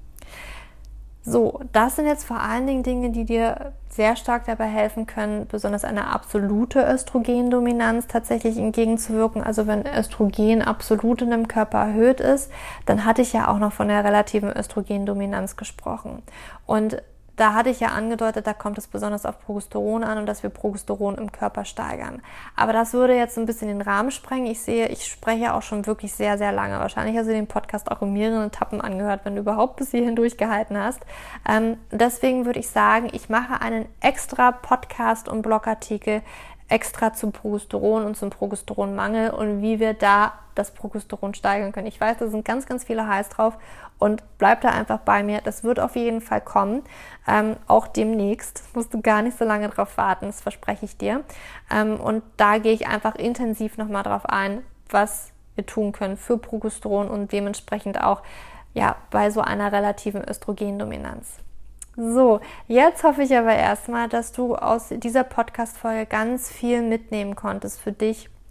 So, das sind jetzt vor allen Dingen Dinge, die dir sehr stark dabei helfen können, besonders eine absolute Östrogendominanz tatsächlich entgegenzuwirken. Also wenn Östrogen absolut in deinem Körper erhöht ist, dann hatte ich ja auch noch von der relativen Östrogendominanz gesprochen. Und da hatte ich ja angedeutet, da kommt es besonders auf Progesteron an und dass wir Progesteron im Körper steigern. Aber das würde jetzt ein bisschen den Rahmen sprengen. Ich spreche auch schon wirklich sehr, sehr lange. Wahrscheinlich hast du den Podcast auch in mehreren Etappen angehört, wenn du überhaupt bis hierhin durchgehalten hast. Deswegen würde ich sagen, ich mache einen extra Podcast und Blogartikel extra zum Progesteron und zum Progesteronmangel und wie wir da das Progesteron steigern können. Ich weiß, da sind ganz, ganz viele heiß drauf und bleib da einfach bei mir. Das wird auf jeden Fall kommen, auch demnächst. Musst du gar nicht so lange drauf warten, das verspreche ich dir. Und da gehe ich einfach intensiv nochmal drauf ein, was wir tun können für Progesteron und dementsprechend auch bei so einer relativen Östrogendominanz. So, jetzt hoffe ich aber erstmal, dass du aus dieser Podcast-Folge ganz viel mitnehmen konntest für dich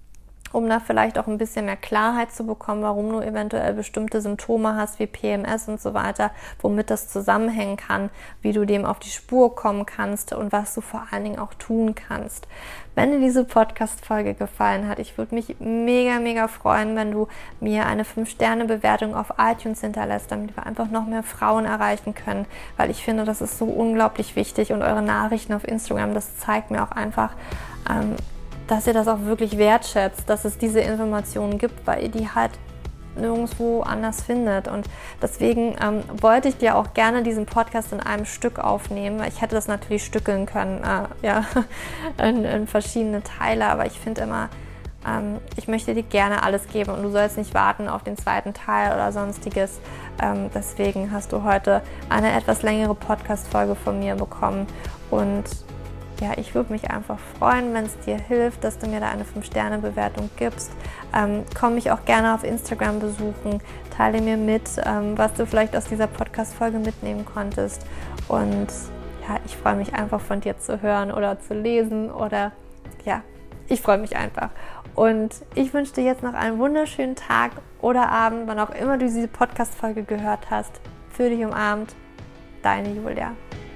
um da vielleicht auch ein bisschen mehr Klarheit zu bekommen, warum du eventuell bestimmte Symptome hast, wie PMS und so weiter, womit das zusammenhängen kann, wie du dem auf die Spur kommen kannst und was du vor allen Dingen auch tun kannst. Wenn dir diese Podcast-Folge gefallen hat, ich würde mich mega, mega freuen, wenn du mir eine 5-Sterne-Bewertung auf iTunes hinterlässt, damit wir einfach noch mehr Frauen erreichen können, weil ich finde, das ist so unglaublich wichtig und eure Nachrichten auf Instagram, das zeigt mir auch einfach, dass ihr das auch wirklich wertschätzt, dass es diese Informationen gibt, weil ihr die halt nirgendwo anders findet. Und deswegen wollte ich dir auch gerne diesen Podcast in einem Stück aufnehmen. Ich hätte das natürlich stückeln können, in verschiedene Teile, aber ich finde immer, ich möchte dir gerne alles geben und du sollst nicht warten auf den zweiten Teil oder sonstiges. Deswegen hast du heute eine etwas längere Podcast-Folge von mir bekommen und ja, ich würde mich einfach freuen, wenn es dir hilft, dass du mir da eine 5-Sterne-Bewertung gibst. Komm mich auch gerne auf Instagram besuchen, teile mir mit, was du vielleicht aus dieser Podcast-Folge mitnehmen konntest. Und ja, ich freue mich einfach von dir zu hören oder zu lesen oder ja, ich freue mich einfach. Und ich wünsche dir jetzt noch einen wunderschönen Tag oder Abend, wann auch immer du diese Podcast-Folge gehört hast. Fühl dich umarmt, deine Julia.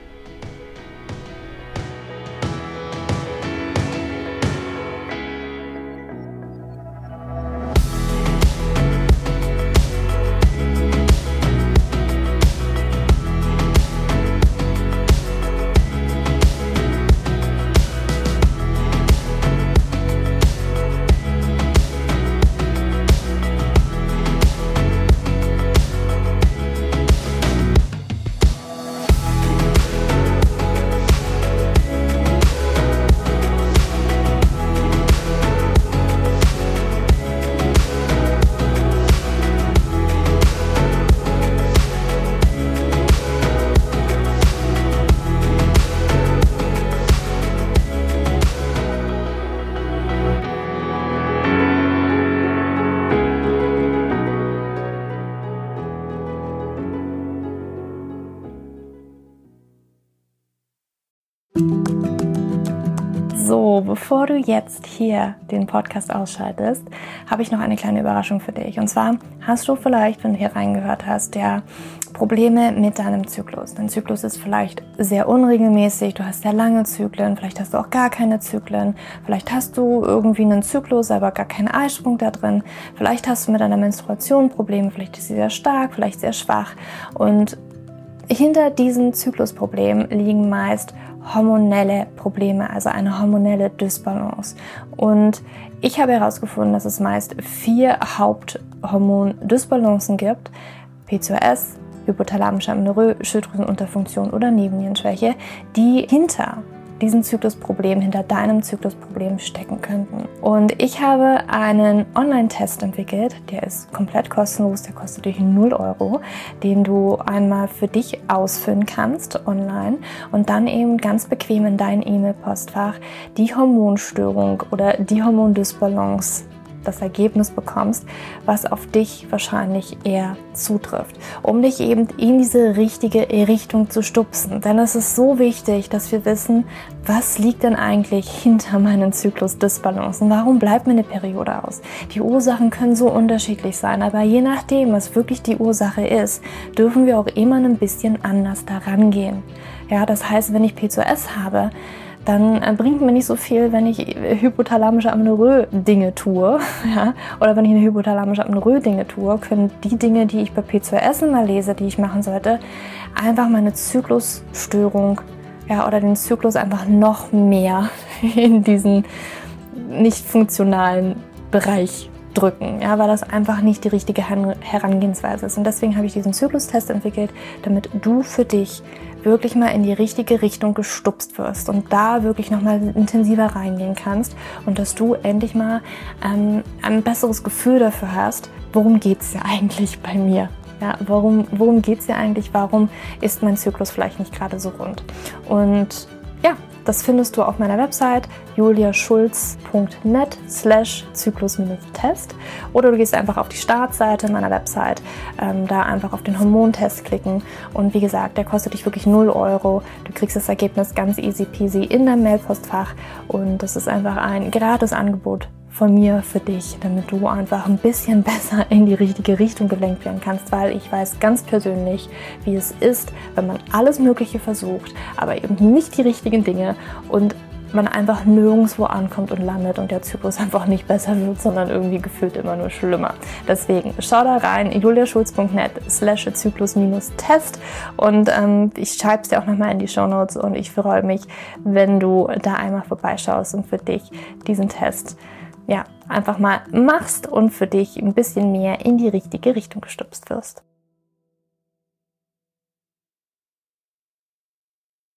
So, bevor du jetzt hier den Podcast ausschaltest, habe ich noch eine kleine Überraschung für dich. Und zwar hast du vielleicht, wenn du hier reingehört hast, ja Probleme mit deinem Zyklus. Dein Zyklus ist vielleicht sehr unregelmäßig, du hast sehr lange Zyklen, vielleicht hast du auch gar keine Zyklen, vielleicht hast du irgendwie einen Zyklus, aber gar keinen Eisprung da drin, vielleicht hast du mit deiner Menstruation Probleme, vielleicht ist sie sehr stark, vielleicht sehr schwach und hinter diesen Zyklusproblemen liegen meist hormonelle Probleme, also eine hormonelle Dysbalance. Und ich habe herausgefunden, dass es meist 4 Haupthormon-Dysbalancen gibt: PCOS, hypothalamische Amenorrhoe, Schilddrüsenunterfunktion oder Nebennierenschwäche, die hinter diesen Zyklusproblem, hinter deinem Zyklusproblem stecken könnten. Und ich habe einen Online-Test entwickelt, der ist komplett kostenlos, der kostet dich 0 €, den du einmal für dich ausfüllen kannst online und dann eben ganz bequem in dein E-Mail-Postfach die Hormonstörung oder die Hormondysbalance, das Ergebnis bekommst, was auf dich wahrscheinlich eher zutrifft, um dich eben in diese richtige Richtung zu stupsen. Denn es ist so wichtig, dass wir wissen, was liegt denn eigentlich hinter meinen Zyklusdysbalancen? Warum bleibt mir eine Periode aus? Die Ursachen können so unterschiedlich sein, aber je nachdem, was wirklich die Ursache ist, dürfen wir auch immer ein bisschen anders daran gehen. Ja, das heißt, wenn ich PCOS habe, dann bringt mir nicht so viel, wenn ich hypothalamische Amenorrhoe Dinge tue, ja, oder wenn ich eine hypothalamische Amenorrhoe Dinge tue, können die Dinge, die ich bei PCOS immer lese, die ich machen sollte, einfach meine Zyklusstörung, ja, oder den Zyklus einfach noch mehr in diesen nicht funktionalen Bereich drücken, ja, weil das einfach nicht die richtige Herangehensweise ist. Und deswegen habe ich diesen Zyklustest entwickelt, damit du für dich wirklich mal in die richtige Richtung gestupst wirst und da wirklich nochmal intensiver reingehen kannst und dass du endlich mal ein besseres Gefühl dafür hast, worum geht es ja eigentlich bei mir? Ja, worum geht es ja eigentlich? Warum ist mein Zyklus vielleicht nicht gerade so rund? Und ja, das findest du auf meiner Website juliaschulz.net/Zyklus-Test oder du gehst einfach auf die Startseite meiner Website, da einfach auf den Hormontest klicken und wie gesagt, der kostet dich wirklich 0 €. Du kriegst das Ergebnis ganz easy peasy in deinem Mailpostfach und das ist einfach ein gratis Angebot von mir für dich, damit du einfach ein bisschen besser in die richtige Richtung gelenkt werden kannst, weil ich weiß ganz persönlich, wie es ist, wenn man alles Mögliche versucht, aber eben nicht die richtigen Dinge und man einfach nirgendwo ankommt und landet und der Zyklus einfach nicht besser wird, sondern irgendwie gefühlt immer nur schlimmer. Deswegen schau da rein, juliaschulz.net/Zyklus-Test und ich schreibe es dir auch nochmal in die Shownotes und ich freue mich, wenn du da einmal vorbeischaust und für dich diesen Test einfach mal machst und für dich ein bisschen mehr in die richtige Richtung gestupst wirst.